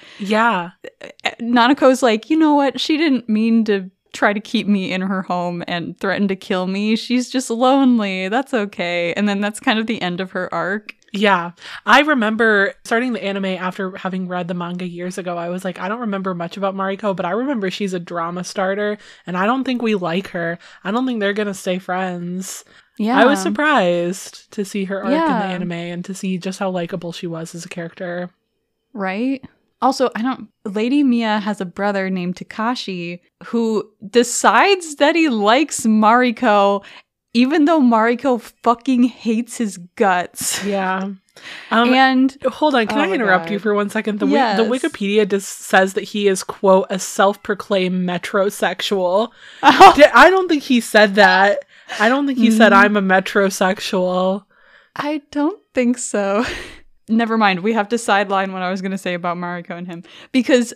Nanako's like, you know what? She didn't mean to try to keep me in her home and threaten to kill me. She's just lonely. That's okay. And then that's kind of the end of her arc. Yeah. I remember starting the anime after having read the manga years ago. I was like, I don't remember much about Mariko, but I remember she's a drama starter, and I don't think we like her. I don't think they're going to stay friends. Yeah. I was surprised to see her arc in the anime and to see just how likable she was as a character. Right? Also, Lady Mia has a brother named Takashi who decides that he likes Mariko even though Mariko fucking hates his guts. Yeah. And hold on, can I interrupt you for 1 second? The Wikipedia just says that he is, quote, a self-proclaimed metrosexual. I don't think he said that. I don't think he said I'm a metrosexual. I don't think so. Never mind. We have to sideline what I was going to say about Mariko and him. Because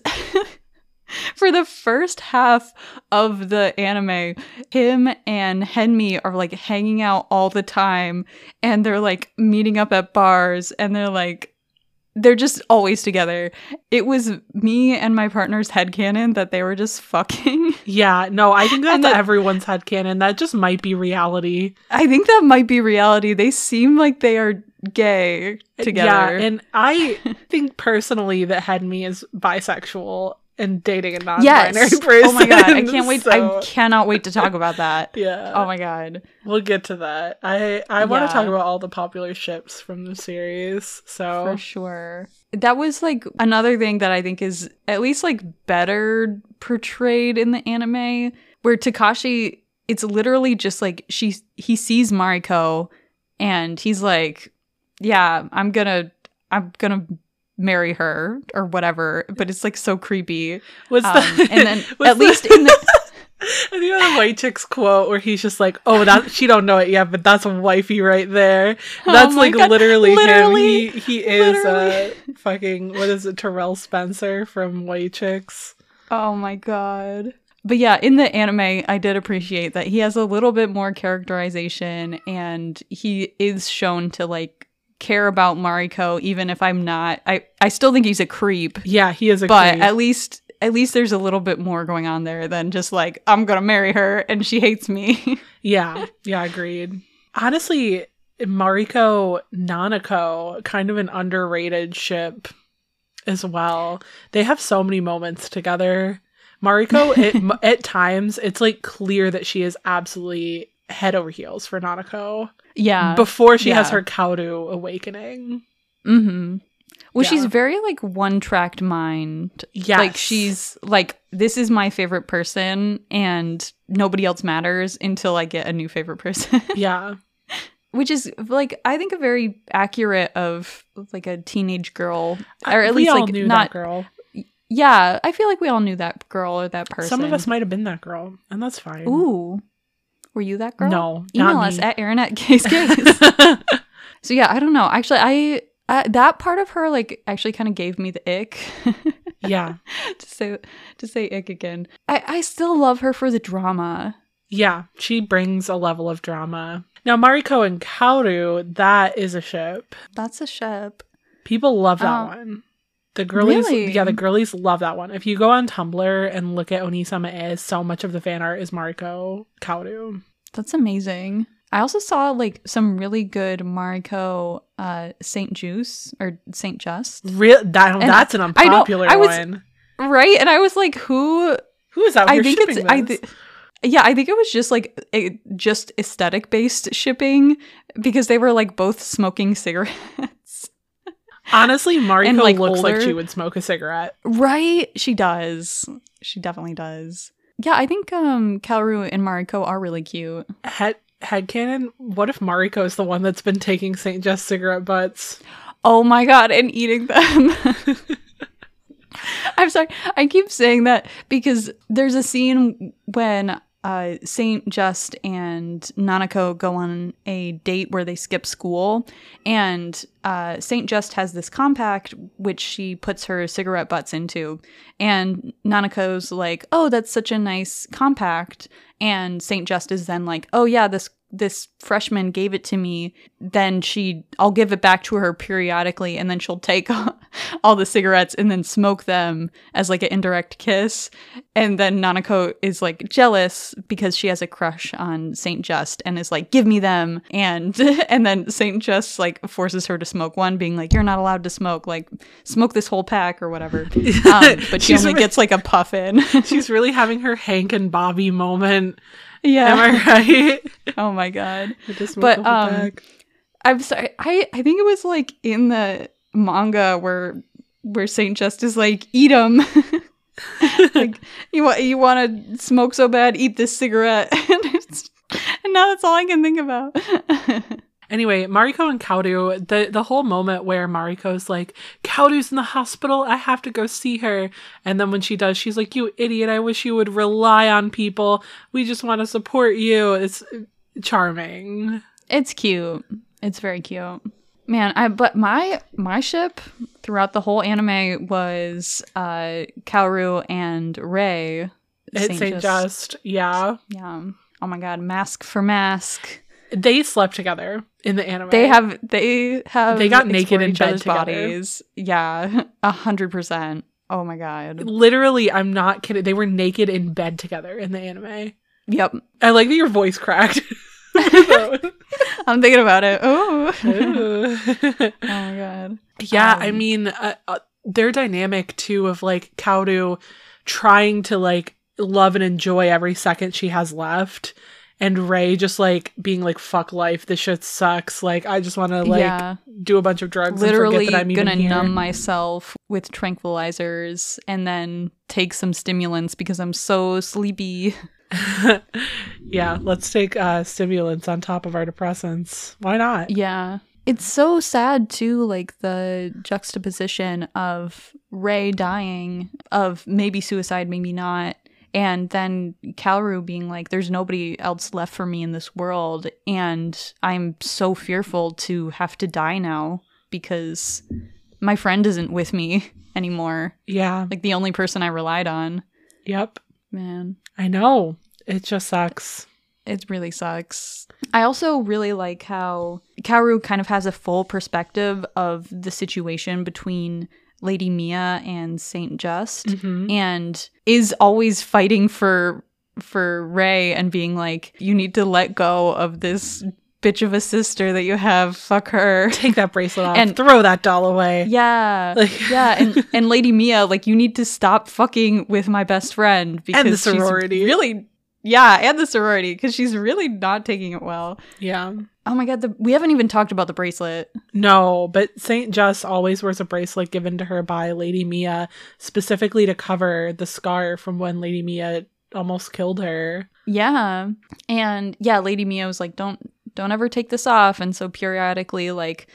for the first half of the anime, him and Henmi are like hanging out all the time. And they're like meeting up at bars. And they're just always together. It was me and my partner's headcanon that they were just fucking. Yeah, no, I think that's everyone's headcanon. That just might be reality. I think that might be reality. They seem like they are gay together. Yeah, and I think personally that Henmi is bisexual and dating a non-binary person. Oh my god, I can't wait. I cannot wait to talk about that. Yeah. Oh my god. We'll get to that. I want to talk about all the popular ships from the series. So for sure. That was like another thing that I think is at least like better portrayed in the anime, where Takashi, it's literally just like he sees Mariko and he's like, yeah, I'm gonna marry her or whatever, but it's like so creepy. What's that? And then at least in the I think the White Chicks quote where he's just like, oh, that she don't know it yet, but that's a wifey right there. That's like God. Literally him. He is fucking, what is it, Terrell Spencer from White Chicks. Oh my god. But yeah, in the anime, I did appreciate that he has a little bit more characterization, and he is shown to like care about Mariko, even if I'm not. I still think he's a creep. Yeah, he is a creep. But at least there's a little bit more going on there than just like, I'm gonna marry her and she hates me. Yeah, agreed. Honestly, Mariko Nanako, kind of an underrated ship as well. They have so many moments together. Mariko, at times, it's like clear that she is absolutely head over heels for Nanako. Yeah. Before she has her Kaoru awakening. Mm-hmm. Well, she's very like one-tracked mind. Yes. Like she's like, this is my favorite person and nobody else matters until I get a new favorite person. Yeah. Which is like, I think a very accurate of like a teenage girl, or at least like knew not that girl. Yeah, I feel like we all knew that girl or that person. Some of us might have been that girl, and that's fine. Ooh. Were you that girl? No, Email not us me. at @aaron@gaysgays. So yeah, I don't know. Actually, I that part of her like actually kind of gave me the ick. Yeah. to say ick again. I still love her for the drama. Yeah, she brings a level of drama. Now, Mariko and Kaoru, that is a ship. That's a ship. People love that one. The girlies, Really? yeah, the girlies love that one. If you go on Tumblr and look at Onisama, so much of the fan art is Mariko, Kaoru. That's amazing. I also saw like some really good Mariko Saint Juice or Saint Just. That's an unpopular one. Right? And I was like, who is out here shipping this? I think it was just like just aesthetic based shipping because they were like both smoking cigarettes. Honestly, Mariko and, like, looks older. like she would smoke a cigarette. Right? She does. She definitely does. Yeah, I think Kaoru and Mariko are really cute. Headcanon, what if Mariko is the one that's been taking St. Just cigarette butts? Oh my god, and eating them. I'm sorry, I keep saying that because there's a scene when Saint Just and Nanako go on a date where they skip school, and Saint Just has this compact which she puts her cigarette butts into, and Nanako's like, oh, that's such a nice compact, and Saint Just is then like, oh yeah, this freshman gave it to me, then I'll give it back to her periodically, and then she'll take all the cigarettes and then smoke them as like an indirect kiss. And then Nanako is like jealous because she has a crush on Saint Just and is like, give me them. And then Saint Just like forces her to smoke one, being like, you're not allowed to smoke, like smoke this whole pack or whatever. But she only gets like a puff in. She's really having her Hank and Bobby moment. Yeah. Am I right? Oh my god. But I'm sorry. I think it was like in the manga where Saint Just is like, eat them. Like you want to smoke so bad, eat this cigarette. And now that's all I can think about. Anyway, Mariko and Kaoru, the whole moment where Mariko's like, Kaoru's in the hospital, I have to go see her. And then when she does, she's like, you idiot, I wish you would rely on people. We just want to support you. It's charming. It's cute. It's very cute. Man, but my ship throughout the whole anime was Kaoru and Rei. It's Saint Just, yeah. Yeah. Oh my god, mask for mask. They slept together in the anime. They got naked in bed together. Bodies. Yeah, 100%. Oh my god. Literally, I'm not kidding. They were naked in bed together in the anime. Yep. I like that your voice cracked. I'm thinking about it. Oh. Oh my god. Yeah, I mean, their dynamic too of like Kaoru trying to like love and enjoy every second she has left. And Rei just, like, being like, fuck life, this shit sucks. Like, I just want to, like, do a bunch of drugs literally and forget that I'm even here. Gonna numb myself with tranquilizers and then take some stimulants because I'm so sleepy. Yeah, let's take stimulants on top of our depressants. Why not? Yeah. It's so sad, too, like, the juxtaposition of Rei dying, of maybe suicide, maybe not. And then Kaoru being like, there's nobody else left for me in this world. And I'm so fearful to have to die now because my friend isn't with me anymore. Yeah. Like the only person I relied on. Yep. Man. I know. It just sucks. It really sucks. I also really like how Kaoru kind of has a full perspective of the situation between Lady Mia and Saint Just, and is always fighting for Rei and being like, you need to let go of this bitch of a sister that you have. Fuck her. Take that bracelet off and throw that doll away. Yeah. Yeah. And Lady Mia, like, you need to stop fucking with my best friend because and the sorority. She's really, yeah, and the sorority because she's really not taking it well. Yeah. Oh my god, we haven't even talked about the bracelet. No, but Saint Just always wears a bracelet given to her by Lady Mia, specifically to cover the scar from when Lady Mia almost killed her. Yeah. And yeah, Lady Mia was like, don't ever take this off. And so periodically, like,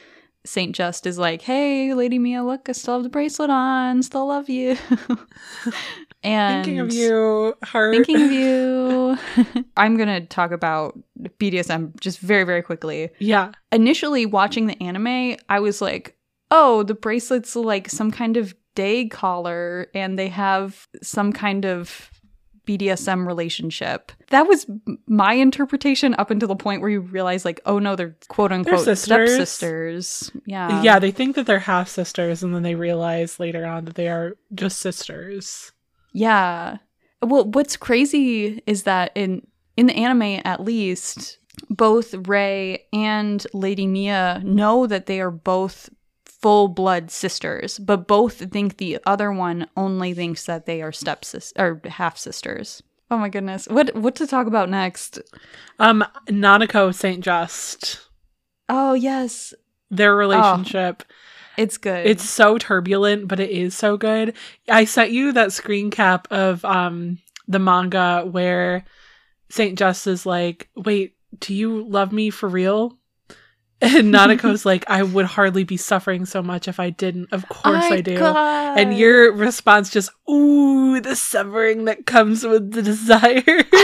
Saint Just is like, hey, Lady Mia, look, I still have the bracelet on, still love you. And thinking of you, heart. Thinking of you. I'm going to talk about BDSM just very, very quickly. Yeah. Initially watching the anime, I was like, oh, the bracelet's like some kind of day collar and they have some kind of BDSM relationship. That was my interpretation up until the point where you realize like, oh no, they're quote unquote stepsisters. Yeah. Yeah, they think that they're half sisters and then they realize later on that they are just sisters. Yeah. Well, what's crazy is that in the anime at least, both Rei and Lady Mia know that they are both full-blood sisters, but both think the other one only thinks that they are or half-sisters. Oh my goodness. What to talk about next? Nanako Saint Just. Oh, yes. Their relationship. Oh, it's good. It's so turbulent, but it is so good. I sent you that screen cap of the manga where Saint Just is like, wait, do you love me for real? And Nanako's like, I would hardly be suffering so much if I didn't. Of course I do. God. And your response just, ooh, the suffering that comes with the desire.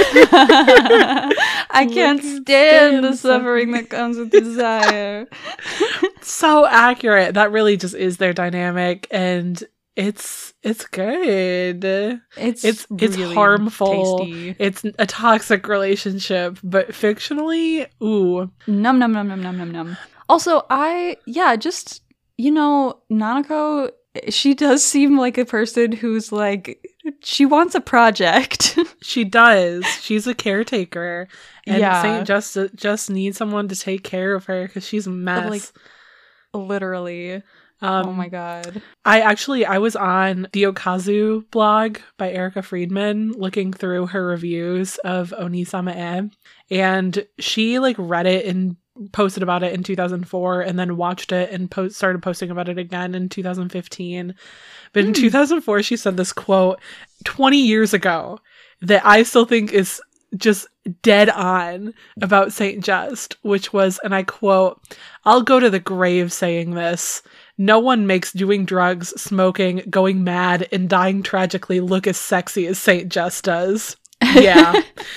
I can't stand the suffering that comes with the desire. So accurate. That really just is their dynamic. And it's good. It's really harmful. Tasty. It's a toxic relationship, but fictionally, ooh. Num num num num num num num. Also, just Nanako, she does seem like a person who's like, she wants a project. She does. She's a caretaker. And Saint just needs someone to take care of her because she's a mess. Like, literally. Oh my god. I was on the Okazu blog by Erica Friedman looking through her reviews of Onisama E, and she like read it and posted about it in 2004 and then watched it and started posting about it again in 2015. But in 2004 she said this quote 20 years ago that I still think is just dead on about Saint Just, which was, and I quote, "I'll go to the grave saying this. No one makes doing drugs, smoking, going mad, and dying tragically look as sexy as Saint Just does." Yeah.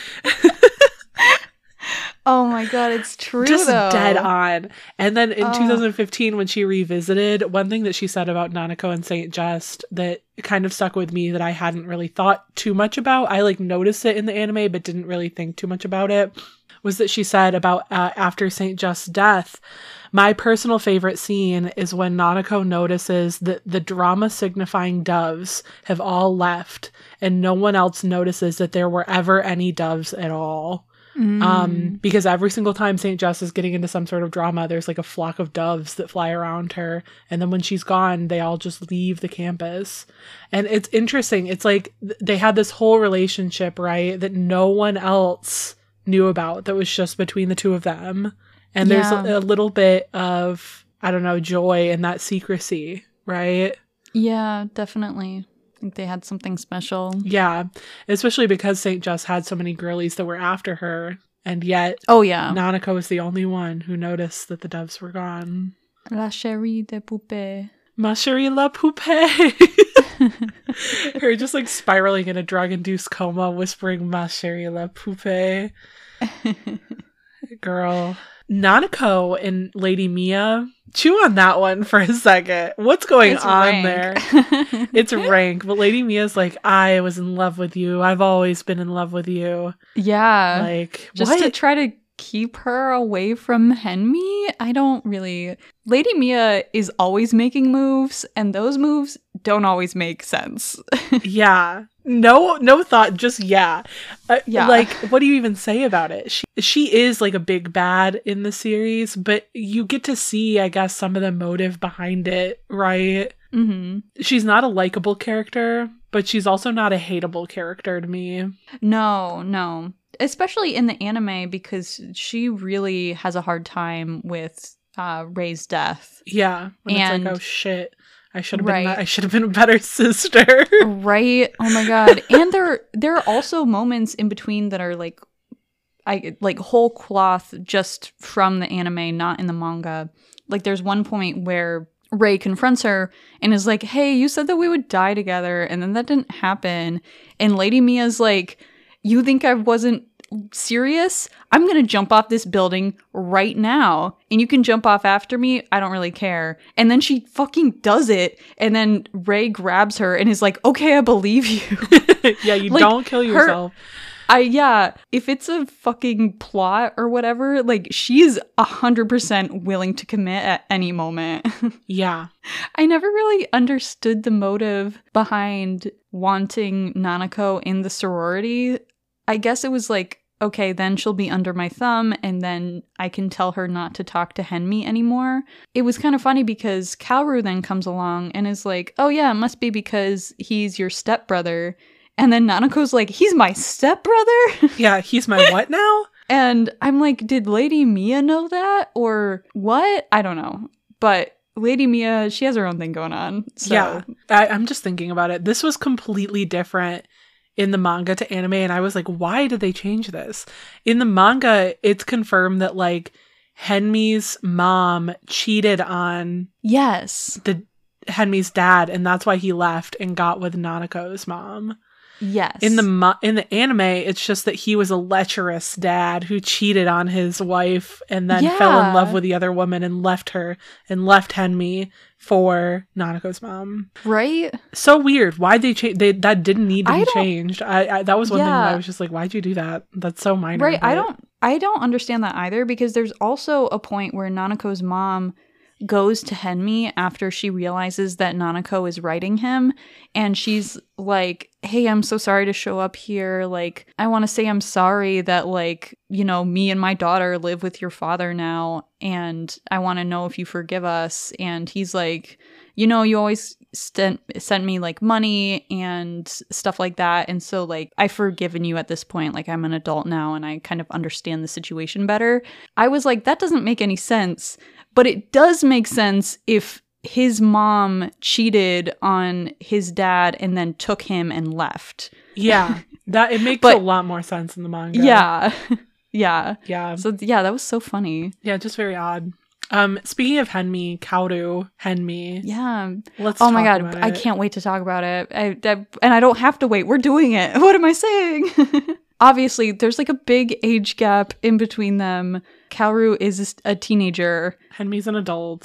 Oh my god, it's true just though. Dead on. And then in 2015, when she revisited, one thing that she said about Nanako and Saint Just that kind of stuck with me that I hadn't really thought too much about, I like noticed it in the anime but didn't really think too much about it, was that she said about after Saint Just's death, my personal favorite scene is when Nanako notices that the drama signifying doves have all left and no one else notices that there were ever any doves at all. Because every single time Saint Just is getting into some sort of drama, there's like a flock of doves that fly around her. And then when she's gone, they all just leave the campus. And it's interesting. It's like they had this whole relationship, right, that no one else knew about, that was just between the two of them. And there's a little bit of, I don't know, joy in that secrecy, right? Yeah, definitely. I think they had something special. Yeah, especially because Saint Just had so many girlies that were after her, and yet Nanako was the only one who noticed that the doves were gone. La chérie de poupée. Ma chérie la poupée. Her just like spiraling in a drug-induced coma, whispering Ma chérie la poupée. Girl. Nanako and Lady Mia, chew on that one for a second. What's going on there? It's rank, but Lady Mia's like, I was in love with you. I've always been in love with you. Yeah. Like, just to try to keep her away from Henmi? I don't really... Lady Mia is always making moves, and those moves don't always make sense. Yeah. No thought, just yeah. Yeah. Like, what do you even say about it? She is like a big bad in the series, but you get to see, I guess, some of the motive behind it, right? Mm-hmm. She's not a likable character, but she's also not a hateable character to me. No. Especially in the anime, because she really has a hard time with Rei's death. Yeah. And it's like, oh shit. I should have been. Right. I should have been a better sister. Right. Oh my god. And there are also moments in between that are like whole cloth just from the anime, not in the manga, like there's one point where Ray confronts her and is like, hey, you said that we would die together, and then that didn't happen. And Lady Mia's like, you think I wasn't serious? I'm gonna jump off this building right now, and you can jump off after me. I don't really care. And then she fucking does it, and then Ray grabs her and is like, okay, I believe you. Yeah, you like, don't kill yourself. If it's a fucking plot or whatever, like, she's 100% willing to commit at any moment. Yeah. I never really understood the motive behind wanting Nanako in the sorority. I guess it was like, okay, then she'll be under my thumb, and then I can tell her not to talk to Henmi anymore. It was kind of funny because Kaoru then comes along and is like, oh yeah, it must be because he's your stepbrother. And then Nanako's like, he's my stepbrother? Yeah, he's my what now? And I'm like, did Lady Mia know that? Or what? I don't know. But Lady Mia, she has her own thing going on. So. Yeah, I'm just thinking about it. This was completely different in the manga to anime, and I was like, why did they change this? In the manga, it's confirmed that, like, Henmi's mom cheated on Henmi's dad, and that's why he left and got with Nanako's mom. Yes. In the anime, it's just that he was a lecherous dad who cheated on his wife and then fell in love with the other woman and left her and left Henmi for Nanako's mom. Right? So weird. Why'd they change? That didn't need to be changed. I that was one thing that I was just like, why'd you do that? That's so minor. Right. I don't understand that either, because there's also a point where Nanako's mom goes to Henmi after she realizes that Nanako is writing him, and she's like, hey, I'm so sorry to show up here. Like, I want to say I'm sorry that, like, you know, me and my daughter live with your father now, and I want to know if you forgive us. And he's like, you know, you always sent me like money and stuff like that, and so like I've forgiven you at this point. Like, I'm an adult now and I kind of understand the situation better. I was like, that doesn't make any sense. But it does make sense if his mom cheated on his dad and then took him and left. Yeah, it makes a lot more sense in the manga. Yeah. Yeah. Yeah. So yeah, that was so funny. Yeah, just very odd. Speaking of Henmi, Kaoru Henmi. Yeah. Let's Oh my talk god, about I it. can't wait to talk about it. And I don't have to wait. We're doing it. What am I saying? Obviously, there's like a big age gap in between them. Kaoru is a teenager. Henmi's an adult.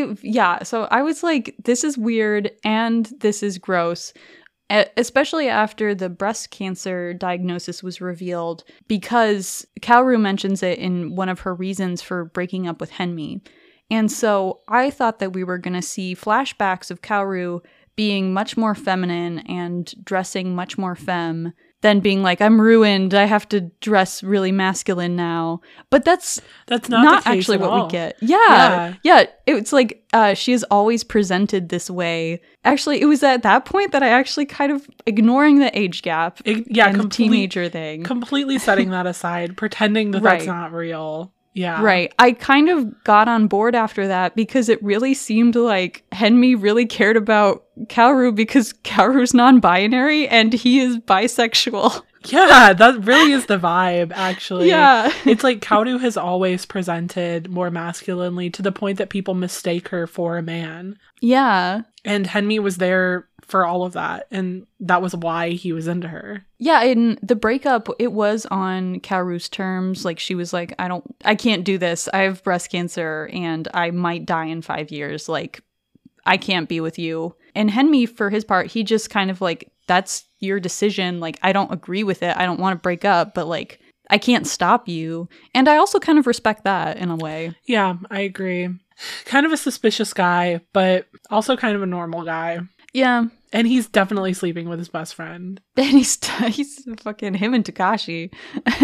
So I was like, this is weird and this is gross. Especially after the breast cancer diagnosis was revealed, because Kaoru mentions it in one of her reasons for breaking up with Henmi. And so I thought that we were going to see flashbacks of Kaoru being much more feminine and dressing much more femme, than being like, I'm ruined, I have to dress really masculine now. But that's not actually what we get. Yeah. It's like she is always presented this way. Actually, it was at that point that I actually kind of ignoring the age gap and the teenager thing. Completely setting that aside, pretending that that's not real. Yeah. Right. I kind of got on board after that because it really seemed like Henmi really cared about Kaoru because Kaoru's non-binary and he is bisexual. Yeah, that really is the vibe, actually. Yeah. It's like Kaoru has always presented more masculinely to the point that people mistake her for a man. Yeah. And Henmi was there for all of that, and that was why he was into her. Yeah, in the breakup, it was on Kaoru's terms. Like, she was like, I can't do this. I have breast cancer and I might die in 5 years. Like, I can't be with you. And Henmi, for his part, he just kind of like, that's your decision. Like, I don't agree with it. I don't want to break up, but like, I can't stop you. And I also kind of respect that in a way. Yeah, I agree. Kind of a suspicious guy, but also kind of a normal guy. Yeah. And he's definitely sleeping with his best friend. And he's fucking him and Takashi.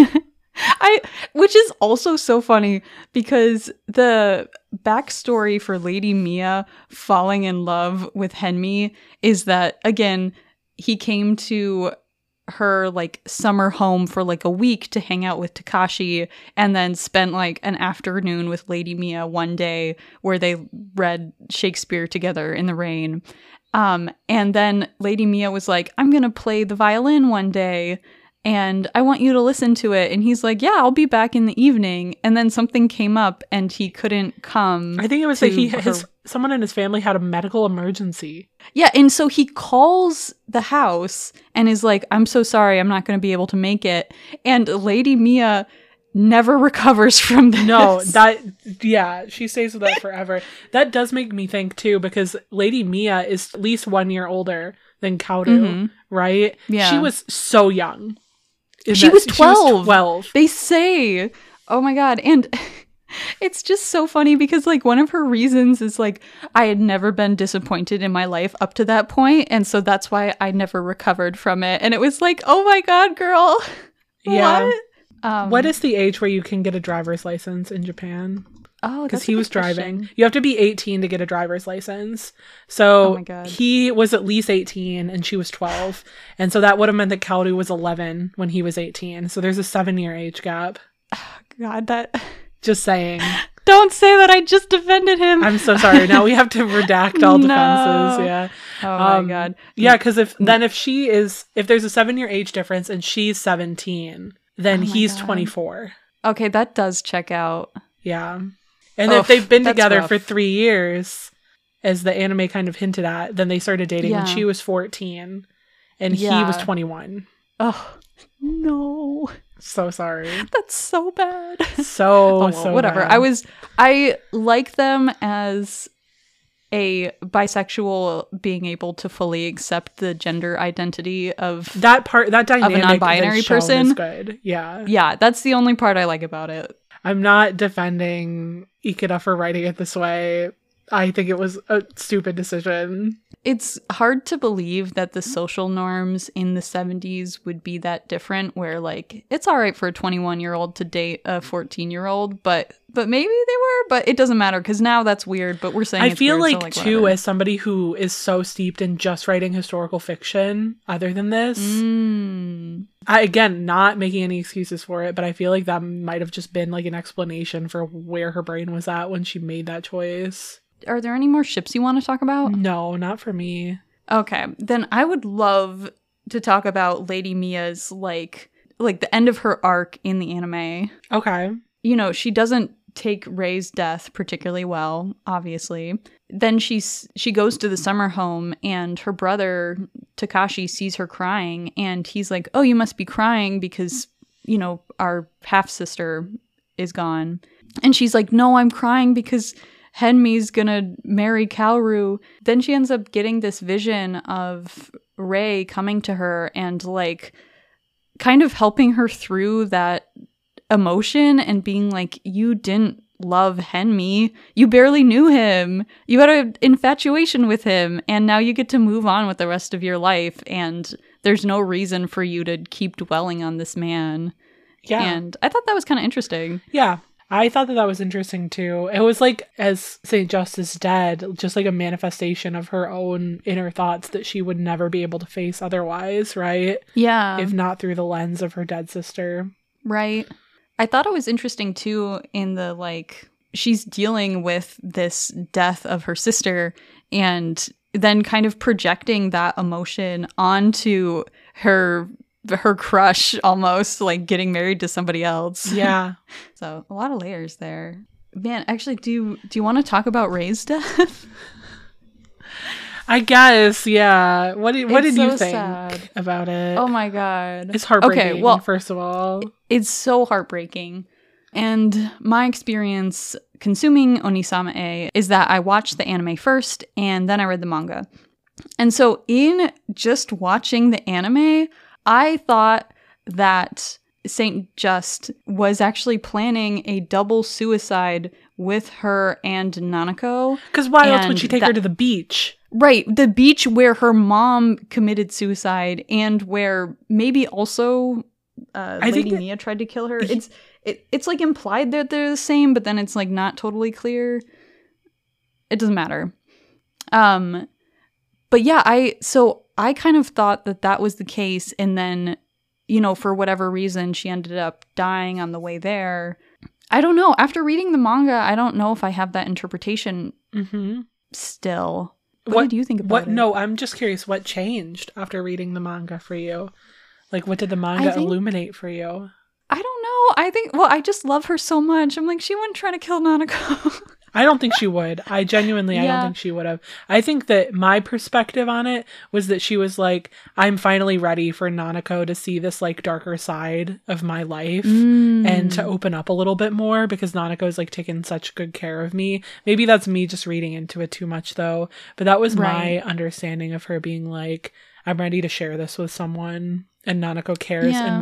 Which is also so funny because the backstory for Lady Mia falling in love with Henmi is that, again, he came to her like summer home for like a week to hang out with Takashi and then spent like an afternoon with Lady Mia one day where they read Shakespeare together in the rain. And then Lady Mia was like, I'm going to play the violin one day. and I want you to listen to it. And he's like, yeah, I'll be back in the evening. And then something came up and he couldn't come. I think it was that someone in his family had a medical emergency. Yeah, and so he calls the house and is like, I'm so sorry, I'm not going to be able to make it. And Lady Mia never recovers from this. No, she stays with that forever. That does make me think too, because Lady Mia is at least 1 year older than Kaoru, right? Yeah. She was so young. She was 12. She was 12. They say. Oh my god. And it's just so funny because like one of her reasons is like I had never been disappointed in my life up to that point, and so that's why I never recovered from it. And it was like, oh my god, girl. Yeah. What? What is the age where you can get a driver's license in Japan? Oh, because he was driving. You have to be 18 to get a driver's license. So oh my God. He was at least 18 and she was 12. And so that would have meant that Kaoru was 11 when he was 18. So there's a 7-year age gap. Oh, God, that... Just saying. Don't say that. I just defended him. I'm so sorry. Now we have to redact all defenses. Yeah. Oh my God. Yeah, because if there's a 7-year age difference and she's 17, then he's 24. Okay, that does check out. Yeah. And if they've been together rough. for 3 years, as the anime kind of hinted at, then they started dating when she was 14 and he was 21. Oh, no. So sorry. That's so bad. So whatever. bad. I like them as a bisexual being able to fully accept the gender identity of that dynamic of a non-binary person. Is good. Yeah. Yeah, that's the only part I like about it. I'm not defending Ikeda for writing it this way. I think it was a stupid decision. It's hard to believe that the social norms in the 70s would be that different, where like it's all right for a 21-year-old to date a 14-year-old, but maybe they were, but it doesn't matter because now that's weird, but we're saying I it's feel weird, like so, too, whatever. as somebody who is so steeped in just writing historical fiction other than this, again, not making any excuses for it, but I feel like that might have just been like an explanation for where her brain was at when she made that choice. Are there any more ships you want to talk about? No, not for me. Okay, then I would love to talk about Lady Mia's like the end of her arc in the anime. Okay. You know, she doesn't take Rei's death particularly well, obviously. Then she goes to the summer home and her brother Takashi sees her crying and he's like, "Oh, you must be crying because, you know, our half-sister is gone." And she's like, "No, I'm crying because Henmi's gonna marry Kaoru." Then she ends up getting this vision of Rei coming to her and like kind of helping her through that emotion and being like, "You didn't love Henmi. You barely knew him. You had an infatuation with him, and now you get to move on with the rest of your life, and there's no reason for you to keep dwelling on this man." Yeah. And I thought that was kind of interesting. Yeah. I thought that was interesting too. It was like, as St. Justice dead, just like a manifestation of her own inner thoughts that she would never be able to face otherwise, right? Yeah. If not through the lens of her dead sister. Right. I thought it was interesting too in the like, she's dealing with this death of her sister and then kind of projecting that emotion onto her crush, almost like getting married to somebody else. Yeah. So a lot of layers there. Man, actually, do you want to talk about Rei's death? I guess, yeah. What did you think sad. about it? Oh my God. It's heartbreaking, okay, well, first of all. It's so heartbreaking. And my experience consuming Onisama-e is that I watched the anime first and then I read the manga. And so in just watching the anime, I thought that Saint Just was actually planning a double suicide with her and Nanako. Because why else would she take her to the beach? Right, the beach where her mom committed suicide and where maybe also Lady Mia tried to kill her. It's like implied that they're the same, but then it's like not totally clear. It doesn't matter. But yeah, I kind of thought that was the case, and then, you know, for whatever reason, she ended up dying on the way there. I don't know. After reading the manga, I don't know if I have that interpretation still. What did you think about it? No, I'm just curious what changed after reading the manga for you. Like, what did the manga illuminate for you? I don't know. I think, well, I just love her so much. I'm like, she wouldn't try to kill Nanako. I don't think she would. I don't think she would have. I think that my perspective on it was that she was like, I'm finally ready for Nanako to see this like darker side of my life and to open up a little bit more, because Nanako's like taken such good care of me. Maybe that's me just reading into it too much though. But that was my understanding of her being like, I'm ready to share this with someone, and Nanako cares and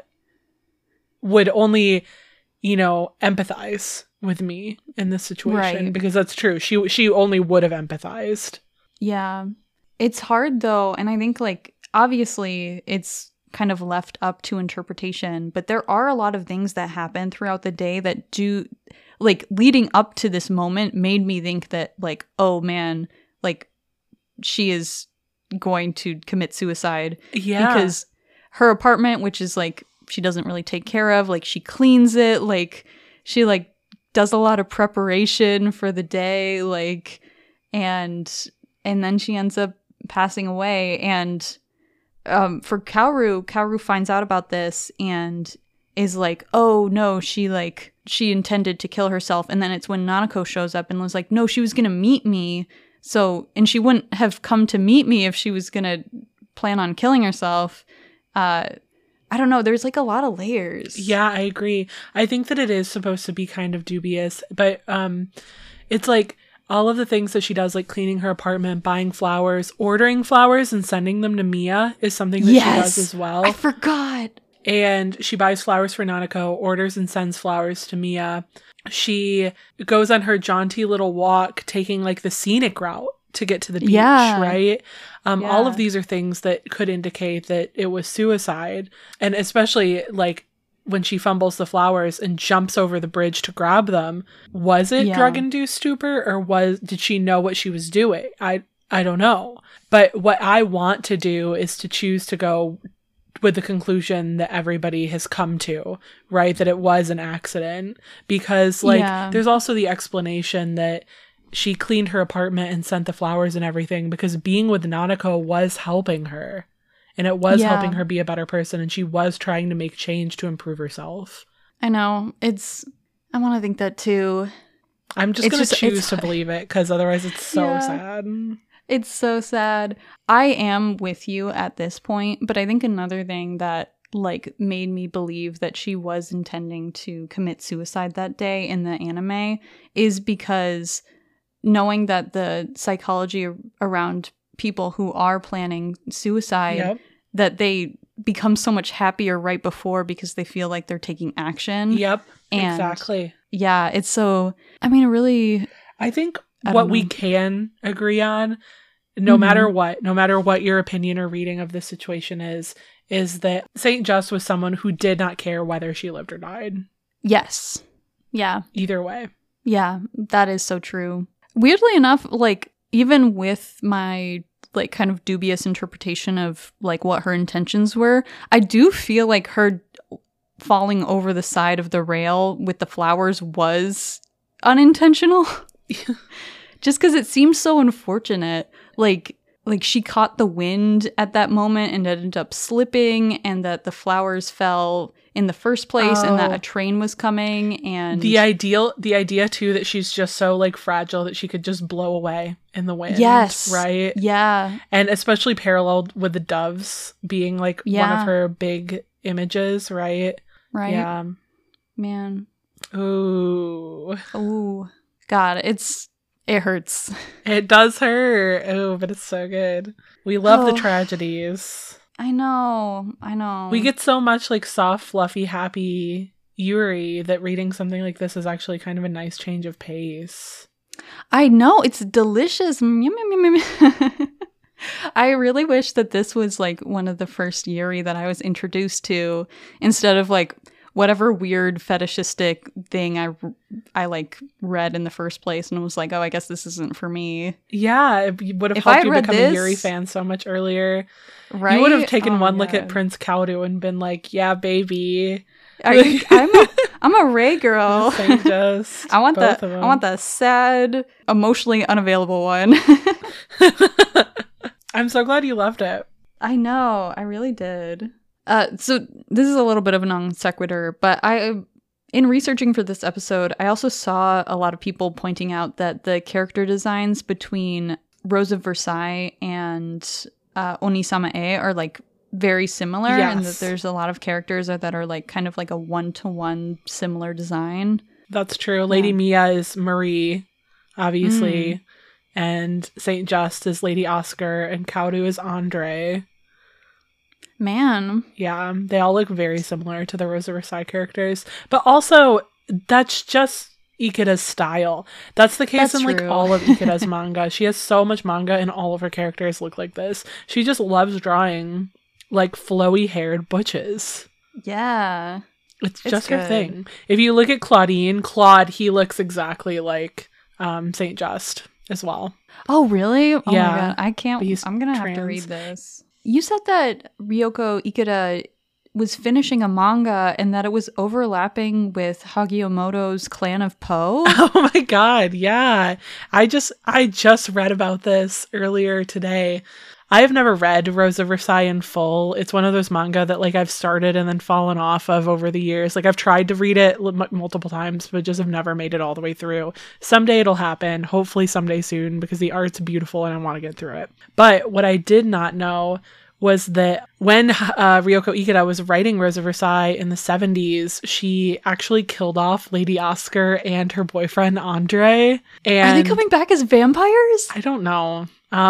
would only, empathize with me in this situation, because that's true. She only would have empathized. Yeah. It's hard though, and I think like obviously it's kind of left up to interpretation, but there are a lot of things that happen throughout the day that do, like, leading up to this moment made me think that like, oh man, like she is going to commit suicide. Yeah. Because her apartment, which is like she doesn't really take care of, like she cleans it, like she like does a lot of preparation for the day, like, and then she ends up passing away. And for Kaoru finds out about this and is like, oh no, she intended to kill herself. And then it's when Nanako shows up and was like, no, she was gonna meet me. So, and she wouldn't have come to meet me if she was gonna plan on killing herself. I don't know. There's like a lot of layers. Yeah, I agree. I think that it is supposed to be kind of dubious, but it's like all of the things that she does, like cleaning her apartment, buying flowers, ordering flowers and sending them to Mia is something that she does as well. I forgot. And she buys flowers for Nanako, orders and sends flowers to Mia. She goes on her jaunty little walk, taking like the scenic route to get to the beach, right? All of these are things that could indicate that it was suicide. And especially like when she fumbles the flowers and jumps over the bridge to grab them, was it drug-induced stupor, or did she know what she was doing? I don't know. But what I want to do is to choose to go with the conclusion that everybody has come to, right? That it was an accident. Because like there's also the explanation that she cleaned her apartment and sent the flowers and everything because being with Nanako was helping her. And it was helping her be a better person. And she was trying to make change to improve herself. I know. I want to think that too. I'm just going to choose to believe it, because otherwise it's so sad. It's so sad. I am with you at this point. But I think another thing that like made me believe that she was intending to commit suicide that day in the anime is because knowing that the psychology around people who are planning suicide, that they become so much happier right before because they feel like they're taking action. Yep, and exactly. Yeah, it's so, I mean, really... I think what we can agree on, no matter what your opinion or reading of this situation is that Saint Just was someone who did not care whether she lived or died. Yes. Yeah. Either way. Yeah, that is so true. Weirdly enough, like, even with my, like, kind of dubious interpretation of, like, what her intentions were, I do feel like her falling over the side of the rail with the flowers was unintentional. Just because it seems so unfortunate. Like she caught the wind at that moment and ended up slipping, and that the flowers fell in the first place, and that a train was coming, and the idea too that she's just so like fragile that she could just blow away in the wind. Yes. Right? Yeah. And especially paralleled with the doves being like one of her big images, right? Right. Yeah. Man. Ooh. God, it hurts. It does hurt. Oh, but it's so good. We love the tragedies. I know. We get so much like soft, fluffy, happy Yuri that reading something like this is actually kind of a nice change of pace. I know. It's delicious. I really wish that this was like one of the first Yuri that I was introduced to, instead of like whatever weird fetishistic thing I like read in the first place and was like, oh, I guess this isn't for me. Yeah, it would have helped you become a Yuri fan so much earlier. Right? You would have taken one look at Prince Kaoru and been like, yeah, baby. I'm a Ray girl. I want the sad, emotionally unavailable one. I'm so glad you loved it. I know. I really did. So this is a little bit of a non sequitur, but in researching for this episode, I also saw a lot of people pointing out that the character designs between Rose of Versailles and Onisama-e are like very similar, and that there's a lot of characters that are like kind of like a one-to-one similar design. That's true. Lady Mia is Marie, obviously, and Saint Just is Lady Oscar, and Kaoru is Andre. Man. Yeah, they all look very similar to the Rose of Versailles characters. But also, that's just Ikeda's style. That's the case in like all of Ikeda's manga. She has so much manga and all of her characters look like this. She just loves drawing like flowy haired butches. Yeah. It's just her thing. If you look at Claude, he looks exactly like Saint Just as well. Oh, really? Oh yeah. My God. I can't. I'm going to have to read this. You said that Ryoko Ikeda was finishing a manga and that it was overlapping with Hagiomoto's Clan of Po. Oh my God, yeah. I just read about this earlier today. I have never read Rose of Versailles in full. It's one of those manga that like I've started and then fallen off of over the years. Like I've tried to read it multiple times, but just have never made it all the way through. Someday it'll happen. Hopefully someday soon, because the art's beautiful and I want to get through it. But what I did not know was that when Ryoko Ikeda was writing Rose of Versailles in the 70s, she actually killed off Lady Oscar and her boyfriend Andre. And are they coming back as vampires? I don't know.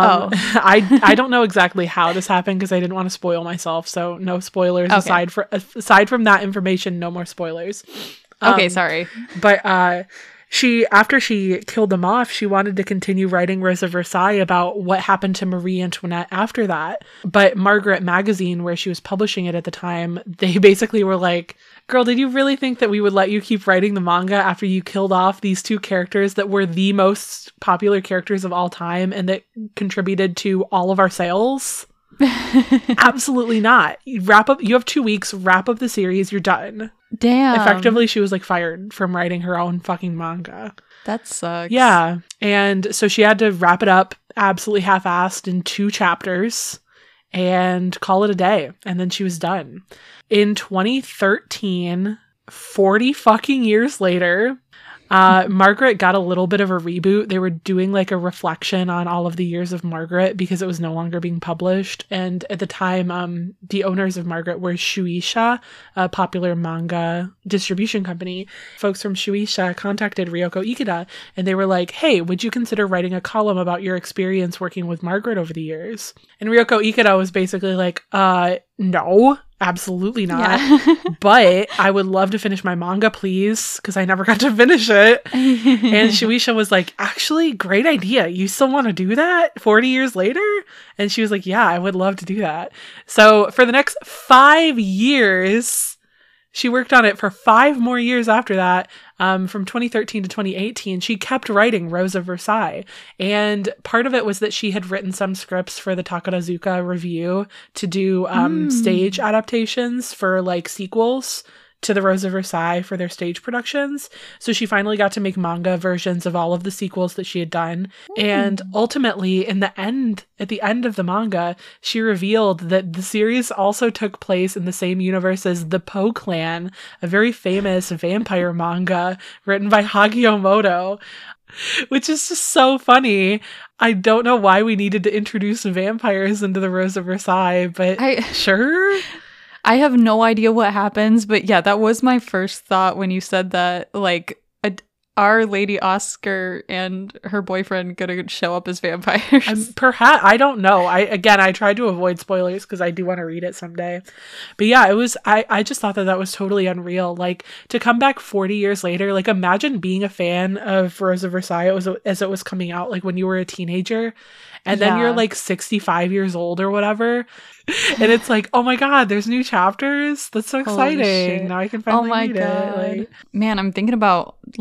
I don't know exactly how this happened because I didn't want to spoil myself. So no spoilers. Okay. Aside from that information, no more spoilers. Okay, sorry. But after she killed them off, she wanted to continue writing Rose of Versailles about what happened to Marie Antoinette after that. But Margaret Magazine, where she was publishing it at the time, they basically were like, girl, did you really think that we would let you keep writing the manga after you killed off these two characters that were the most popular characters of all time and that contributed to all of our sales? Absolutely not. You have 2 weeks, wrap up the series, you're done. Damn. Effectively, she was like fired from writing her own fucking manga. That sucks. Yeah. And so she had to wrap it up absolutely half-assed in 2 chapters and call it a day. And then she was done. In 2013, 40 fucking years later, Margaret got a little bit of a reboot. They were doing like a reflection on all of the years of Margaret because it was no longer being published. And at the time, the owners of Margaret were Shueisha, a popular manga distribution company. Folks from Shueisha contacted Ryoko Ikeda and they were like, hey, would you consider writing a column about your experience working with Margaret over the years? And Ryoko Ikeda was basically like, no. Absolutely not. Yeah. But I would love to finish my manga, please, because I never got to finish it. And Shueisha was like, actually, great idea. You still want to do that 40 years later? And she was like, yeah, I would love to do that. So for the next 5 years, she worked on it for 5 more years after that. From 2013 to 2018, she kept writing Rose of Versailles. And part of it was that she had written some scripts for the Takarazuka Review to do stage adaptations for like sequels to the Rose of Versailles for their stage productions. So she finally got to make manga versions of all of the sequels that she had done. And ultimately, at the end of the manga, she revealed that the series also took place in the same universe as the Po Clan, a very famous vampire manga written by Hagiomoto, which is just so funny. I don't know why we needed to introduce vampires into the Rose of Versailles, but sure. I have no idea what happens, but yeah, that was my first thought when you said that, like, are Lady Oscar and her boyfriend gonna show up as vampires? Perhaps. I don't know. I tried to avoid spoilers because I do want to read it someday. But yeah, it was, I just thought that was totally unreal. Like, to come back 40 years later, like, imagine being a fan of Rose of Versailles as it was coming out, like, when you were a teenager. And then you're like 65 years old or whatever. And it's like, oh my God, there's new chapters. That's so exciting. Now I can finally read it. Like, man, I'm thinking about like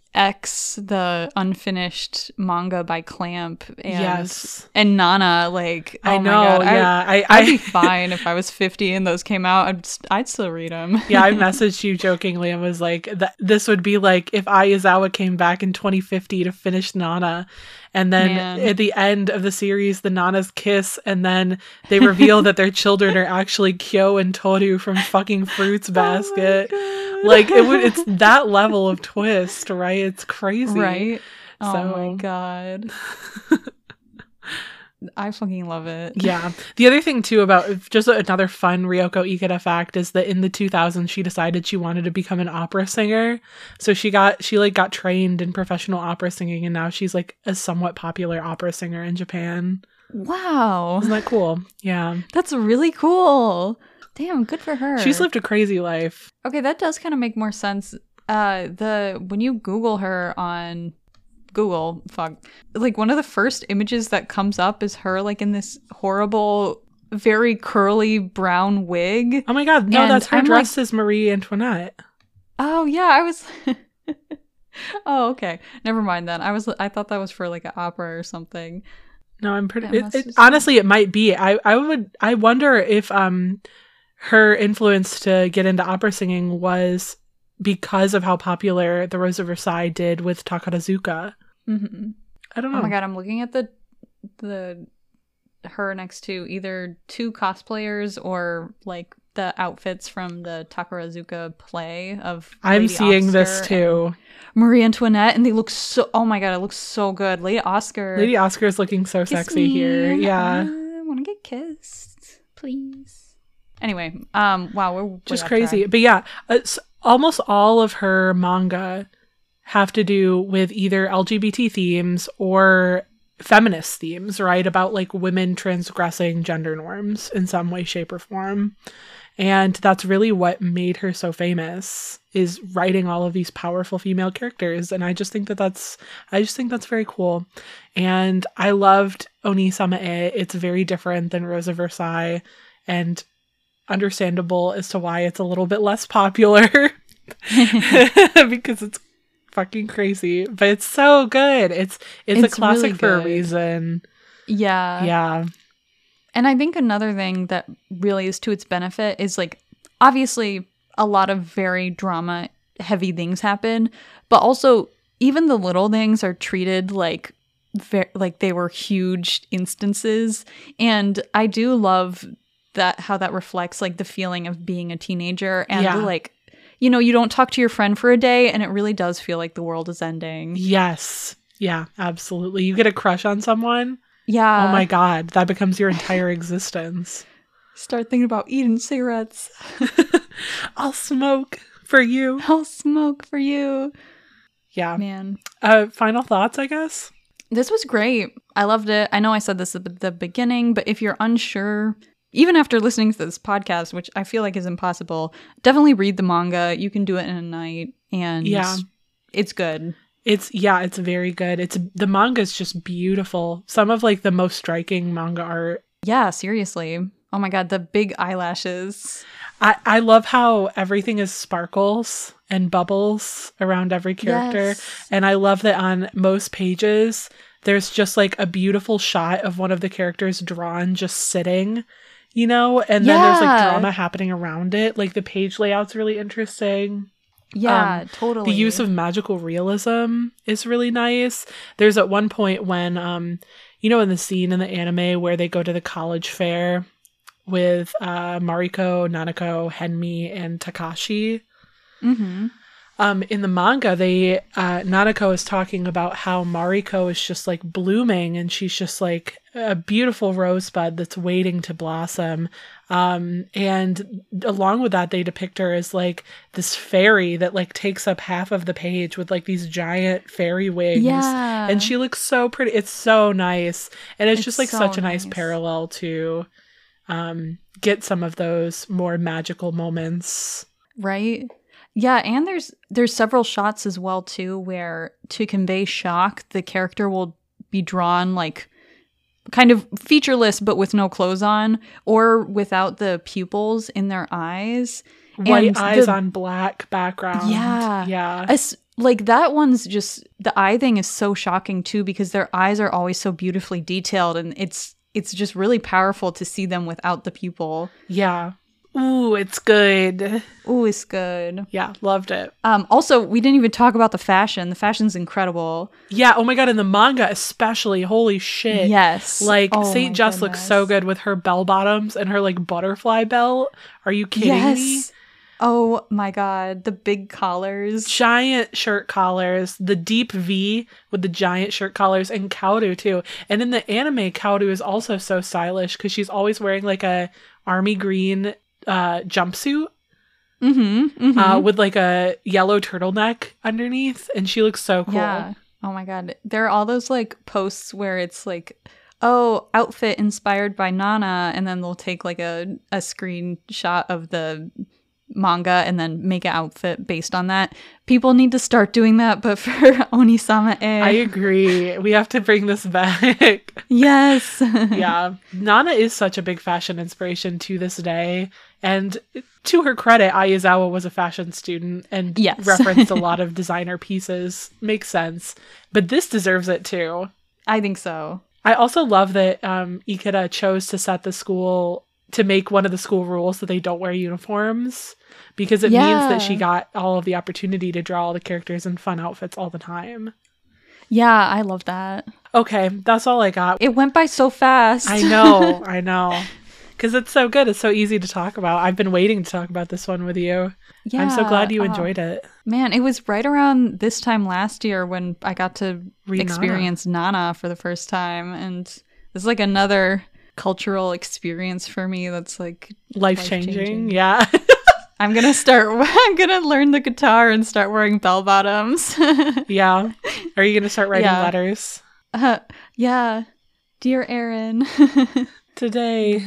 X, the unfinished manga by Clamp, and Yes. and Nana, like, oh I know, my God. yeah. I'd be fine if I was 50 and those came out. I'd still read them. Yeah, I messaged you jokingly and was like, this would be like if Aizawa came back in 2050 to finish Nana, and then Man. at the end of the series, the Nanas kiss, and then they reveal that their children are actually Kyo and Toru from fucking Fruits Basket. Oh Like, it's that level of twist, right? It's crazy. Right? Oh So- my God. I fucking love it. Yeah. The other thing too about just another fun Ryoko Ikeda fact is that in the 2000s she decided she wanted to become an opera singer. So she got trained in professional opera singing, and now she's like a somewhat popular opera singer in Japan. Wow. Isn't that cool? Yeah. That's really cool. Damn, good for her. She's lived a crazy life. Okay, that does kind of make more sense. When you Google her on Google, like one of the first images that comes up is her like in this horrible, very curly brown wig. Oh my God. No, And that's her I'm dressed as Marie Antoinette. Oh yeah, I was. Oh, okay. Never mind then. I thought that was for like an opera or something. No, I'm pretty. That must just Honestly, it might be. I wonder if her influence to get into opera singing was because of how popular The Rose of Versailles did with Takarazuka. Mm-hmm. I don't know. Oh my God, I'm looking at the her next to either two cosplayers or like the outfits from the Takarazuka play of I'm Lady seeing this Oscar too. and Marie Antoinette, and they look so. Oh my God, it looks so good. Lady Oscar. Lady Oscar is looking so Kiss sexy me. here. Yeah. I want to get kissed, please. Anyway, wow, we're way Just off crazy. track. But yeah, almost all of her manga have to do with either LGBT themes or feminist themes, right? About like women transgressing gender norms in some way, shape, or form. And that's really what made her so famous, is writing all of these powerful female characters. And I just think that's very cool. And I loved Onisama E. It's very different than Rose of Versailles, and understandable as to why it's a little bit less popular because it's fucking crazy, but it's so good. It's a classic really for a good. reason. Yeah. Yeah. And I think another thing that really is to its benefit is like, obviously, a lot of very drama heavy things happen, but also even the little things are treated like they were huge instances. And I do love that, how that reflects like the feeling of being a teenager and Yeah. like, you know, you don't talk to your friend for a day and it really does feel like the world is ending. Yes. Yeah, absolutely. You get a crush on someone. Yeah. Oh my God. That becomes your entire existence. Start thinking about eating cigarettes. I'll smoke for you. I'll smoke for you. Yeah. Man. Final thoughts, I guess. This was great. I loved it. I know I said this at the beginning, but if you're unsure, even after listening to this podcast, which I feel like is impossible, definitely read the manga. You can do it in a night, and it's good. It's very good. The manga is just beautiful. Some of like the most striking manga art. Yeah, seriously. Oh my God, the big eyelashes. I love how everything is sparkles and bubbles around every character. Yes. And I love that on most pages, there's just like a beautiful shot of one of the characters drawn just sitting, you know? And then there's like Yeah. drama happening around it. Like the page layout's really interesting. Yeah, totally. The use of magical realism is really nice. There's at one point when, you know, in the scene in the anime where they go to the college fair with Mariko, Nanako, Henmi, and Takashi. Mm-hmm. In the manga, Nanako is talking about how Mariko is just like blooming, and she's just like a beautiful rosebud that's waiting to blossom. And along with that, they depict her as like this fairy that like takes up half of the page with like these giant fairy wings. Yeah. And she looks so pretty. It's so nice. And it's just like so such a nice nice. parallel to get some of those more magical moments. Right? Yeah, and there's several shots as well too where to convey shock, the character will be drawn like kind of featureless but with no clothes on, or without the pupils in their eyes. White And eyes on black background. Yeah. Yeah. like that one's just, the eye thing is so shocking too, because their eyes are always so beautifully detailed, and it's just really powerful to see them without the pupil. Yeah. Ooh, it's good. Ooh, it's good. Yeah, loved it. Also, we didn't even talk about the fashion. The fashion's incredible. Yeah, oh my god, in the manga especially, holy shit. Yes. Like, Oh Saint my Just looks so goodness. good with her bell bottoms and her, like, butterfly belt. Are you kidding me? Oh my god, the big collars. Giant shirt collars, the deep V with the giant shirt collars, and Kaoru too. And in the anime, Kaoru is also so stylish because she's always wearing like a army green jumpsuit with like a yellow turtleneck underneath, and she looks so cool. Yeah. Oh my god. There are all those like posts where it's like, oh, outfit inspired by Nana, and then they'll take like a screenshot of the manga and then make an outfit based on that. People need to start doing that, but for Onisama I agree. We have to bring this back. Yes. Yeah. Nana is such a big fashion inspiration to this day. And to her credit, Aizawa was a fashion student and Yes. referenced a lot of designer pieces. Makes sense. But this deserves it too. I think so. I also love that Ikeda chose to set the school to make one of the school rules that they don't wear uniforms, because it means that she got all of the opportunity to draw all the characters in fun outfits all the time. Yeah, I love that. Okay, that's all I got. It went by so fast. I know. Because it's so good. It's so easy to talk about. I've been waiting to talk about this one with you. Yeah, I'm so glad you enjoyed it. Man, it was right around this time last year when I got to Read experience Nana for the first time. And it's like another cultural experience for me that's like Life-changing. Yeah. I'm gonna learn the guitar and start wearing bell bottoms. Yeah. Are you gonna start writing letters? Yeah. Dear Aaron. Today,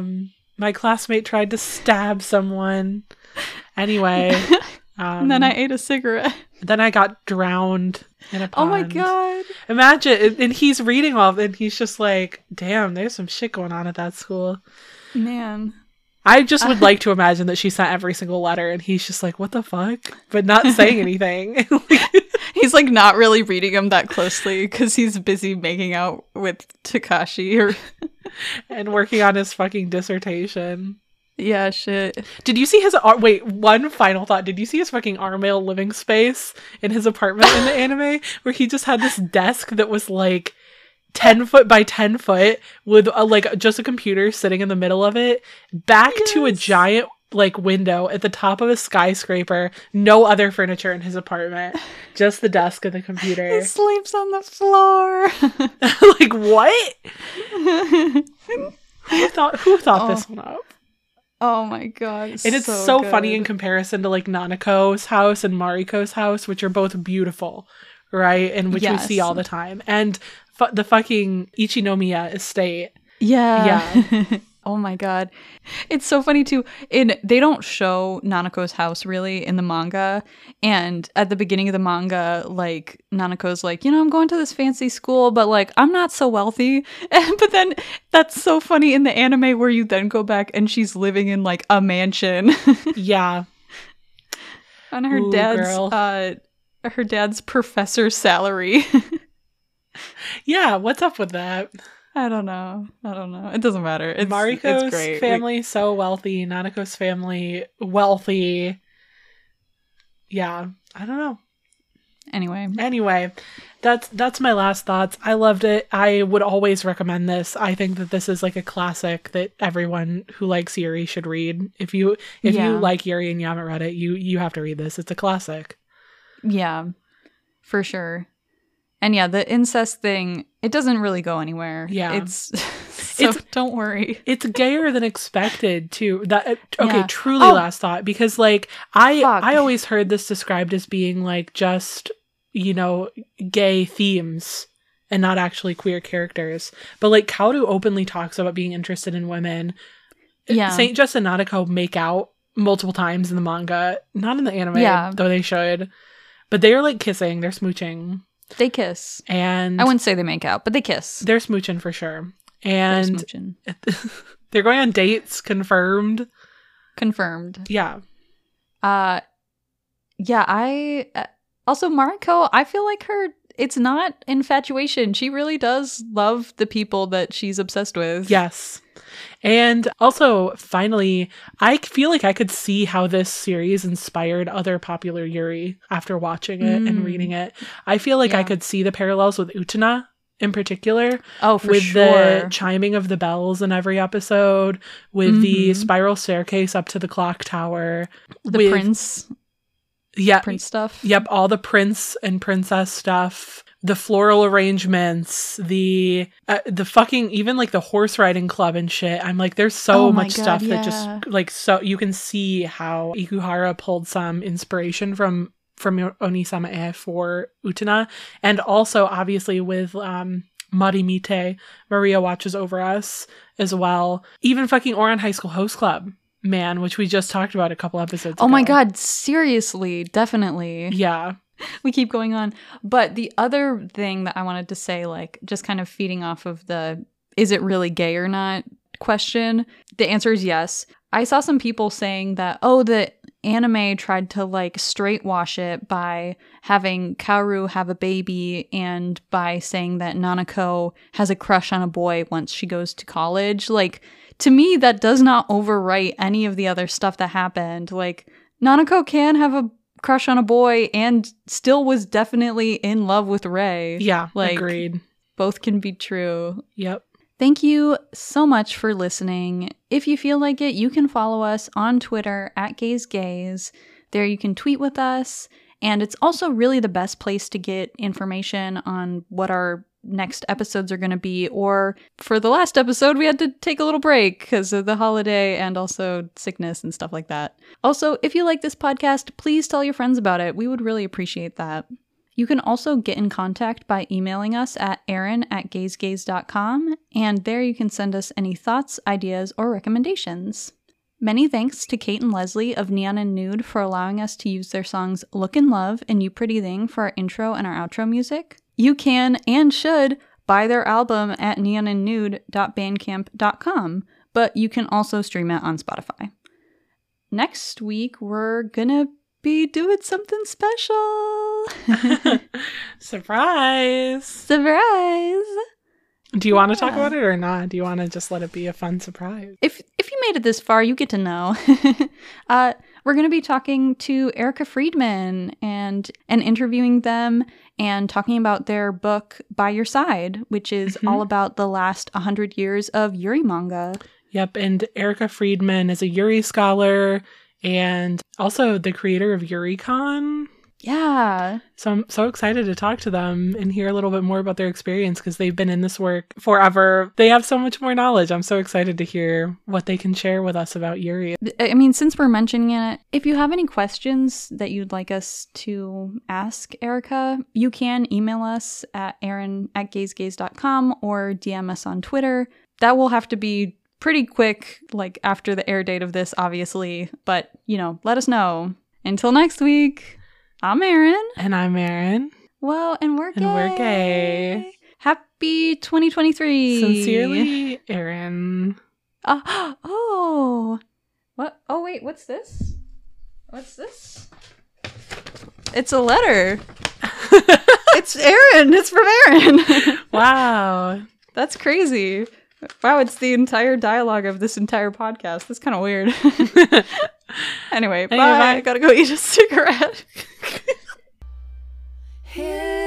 my classmate tried to stab someone. Anyway. And then I ate a cigarette. Then I got drowned in a pond. Oh my god. Imagine, and he's reading all of it, and he's just like, damn, there's some shit going on at that school. Man. I just would like to imagine that she sent every single letter, and he's just like, what the fuck? But not saying anything. He's like not really reading them that closely because he's busy making out with Takashi and working on his fucking dissertation. Yeah, shit. Did you see his wait, one final thought. Did you see his fucking Armail living space in his apartment in the anime where he just had this desk that was like 10 foot by 10 foot with like just a computer sitting in the middle of it, back to a giant like window at the top of a skyscraper, no other furniture in his apartment, just the desk and the computer. He sleeps on the floor. Like what? Who thought this one up? Oh my god. And it's so funny in comparison to like Nanako's house and Mariko's house, which are both beautiful, right? And which we see all the time. And the fucking Ichinomiya estate. Yeah. Oh my god. It's so funny too. They don't show Nanako's house really in the manga. And at the beginning of the manga, like Nanako's like, I'm going to this fancy school, but like I'm not so wealthy. But then that's so funny in the anime where you then go back and she's living in like a mansion. Yeah. On her dad's professor salary. Yeah, what's up with that? I don't know. It doesn't matter. Mariko's it's great. family so wealthy. Nanako's family wealthy. Yeah, I don't know. Anyway, that's my last thoughts. I loved it. I would always recommend this. I think that this is like a classic that everyone who likes Yuri should read. If you like Yuri and you haven't read it, you have to read this. It's a classic. Yeah, for sure. And yeah, the incest thing, it doesn't really go anywhere. Yeah. Don't worry. It's gayer than expected too. Truly last thought, because like I always heard this described as being like just, gay themes and not actually queer characters. But like Kaoru openly talks about being interested in women. Yeah. Saint Just and Nanako make out multiple times in the manga, not in the anime, though they should. But they are like kissing, they're smooching. They kiss. And I wouldn't say they make out, but they kiss. They're smooching for sure. And they're going on dates, confirmed. Confirmed. Yeah. Yeah, Also, Mariko, I feel like it's not infatuation. She really does love the people that she's obsessed with. Yes. And also, finally, I feel like I could see how this series inspired other popular Yuri after watching it and reading it. I feel like I could see the parallels with Utena in particular. Oh, for with sure. the chiming of the bells in every episode, with the spiral staircase up to the clock tower. The prince. Yeah. Prince stuff. Yep, all the prince and princess stuff. The floral arrangements, the fucking, even like the horse riding club and shit. I'm like, there's so much stuff that just like, so you can see how Ikuhara pulled some inspiration from Onisama-e for Utena. And also obviously with Marimite, Maria Watches Over Us as well. Even fucking Ouran High School Host Club, man, which we just talked about a couple episodes ago. Oh my god, seriously, definitely. Yeah. We keep going on. But the other thing that I wanted to say, like, just kind of feeding off of the is it really gay or not question, the answer is yes. I saw some people saying that, oh, the anime tried to, like, straight wash it by having Kaoru have a baby and by saying that Nanako has a crush on a boy once she goes to college. Like, to me, that does not overwrite any of the other stuff that happened. Like, Nanako can have a crush on a boy and still was definitely in love with Rei. Yeah, like, agreed. Both can be true. Yep. Thank you so much for listening. If you feel like it, you can follow us on Twitter @GazeGaze. There you can tweet with us. And it's also really the best place to get information on what our next episodes are going to be. Or for the last episode, we had to take a little break because of the holiday and also sickness and stuff like that. Also, if you like this podcast, please tell your friends about it. We would really appreciate that. You can also get in contact by emailing us at erin@gazegaze.com, and there you can send us any thoughts, ideas, or recommendations. Many thanks to Kate and Leslie of Neon and Nude for allowing us to use their songs Look and Love and You Pretty Thing for our intro and our outro music. You can and should buy their album at neonandnude.bandcamp.com, but you can also stream it on Spotify. Next week, we're gonna be doing something special. Surprise! Surprise! Do you want to talk about it or not? Do you want to just let it be a fun surprise? If you made it this far, you get to know. We're going to be talking to Erica Friedman and interviewing them and talking about their book By Your Side, which is all about the last 100 years of Yuri manga. Yep, and Erica Friedman is a Yuri scholar and also the creator of YuriCon. Yeah. So I'm so excited to talk to them and hear a little bit more about their experience because they've been in this work forever. They have so much more knowledge. I'm so excited to hear what they can share with us about Yuri. I mean, since we're mentioning it, if you have any questions that you'd like us to ask Erica, you can email us at erin@gazegaze.com or DM us on Twitter. That will have to be pretty quick, like after the air date of this, obviously. But, let us know. Until next week. I'm Erin. And I'm Erin. Well, and we're gay. And we're gay. Happy 2023. Sincerely, Erin. Oh. What? Oh, wait, what's this? What's this? It's a letter. It's Erin. It's from Erin. Wow. That's crazy. Wow, it's the entire dialogue of this entire podcast. That's kind of weird. Anyway, bye. I gotta go eat a cigarette.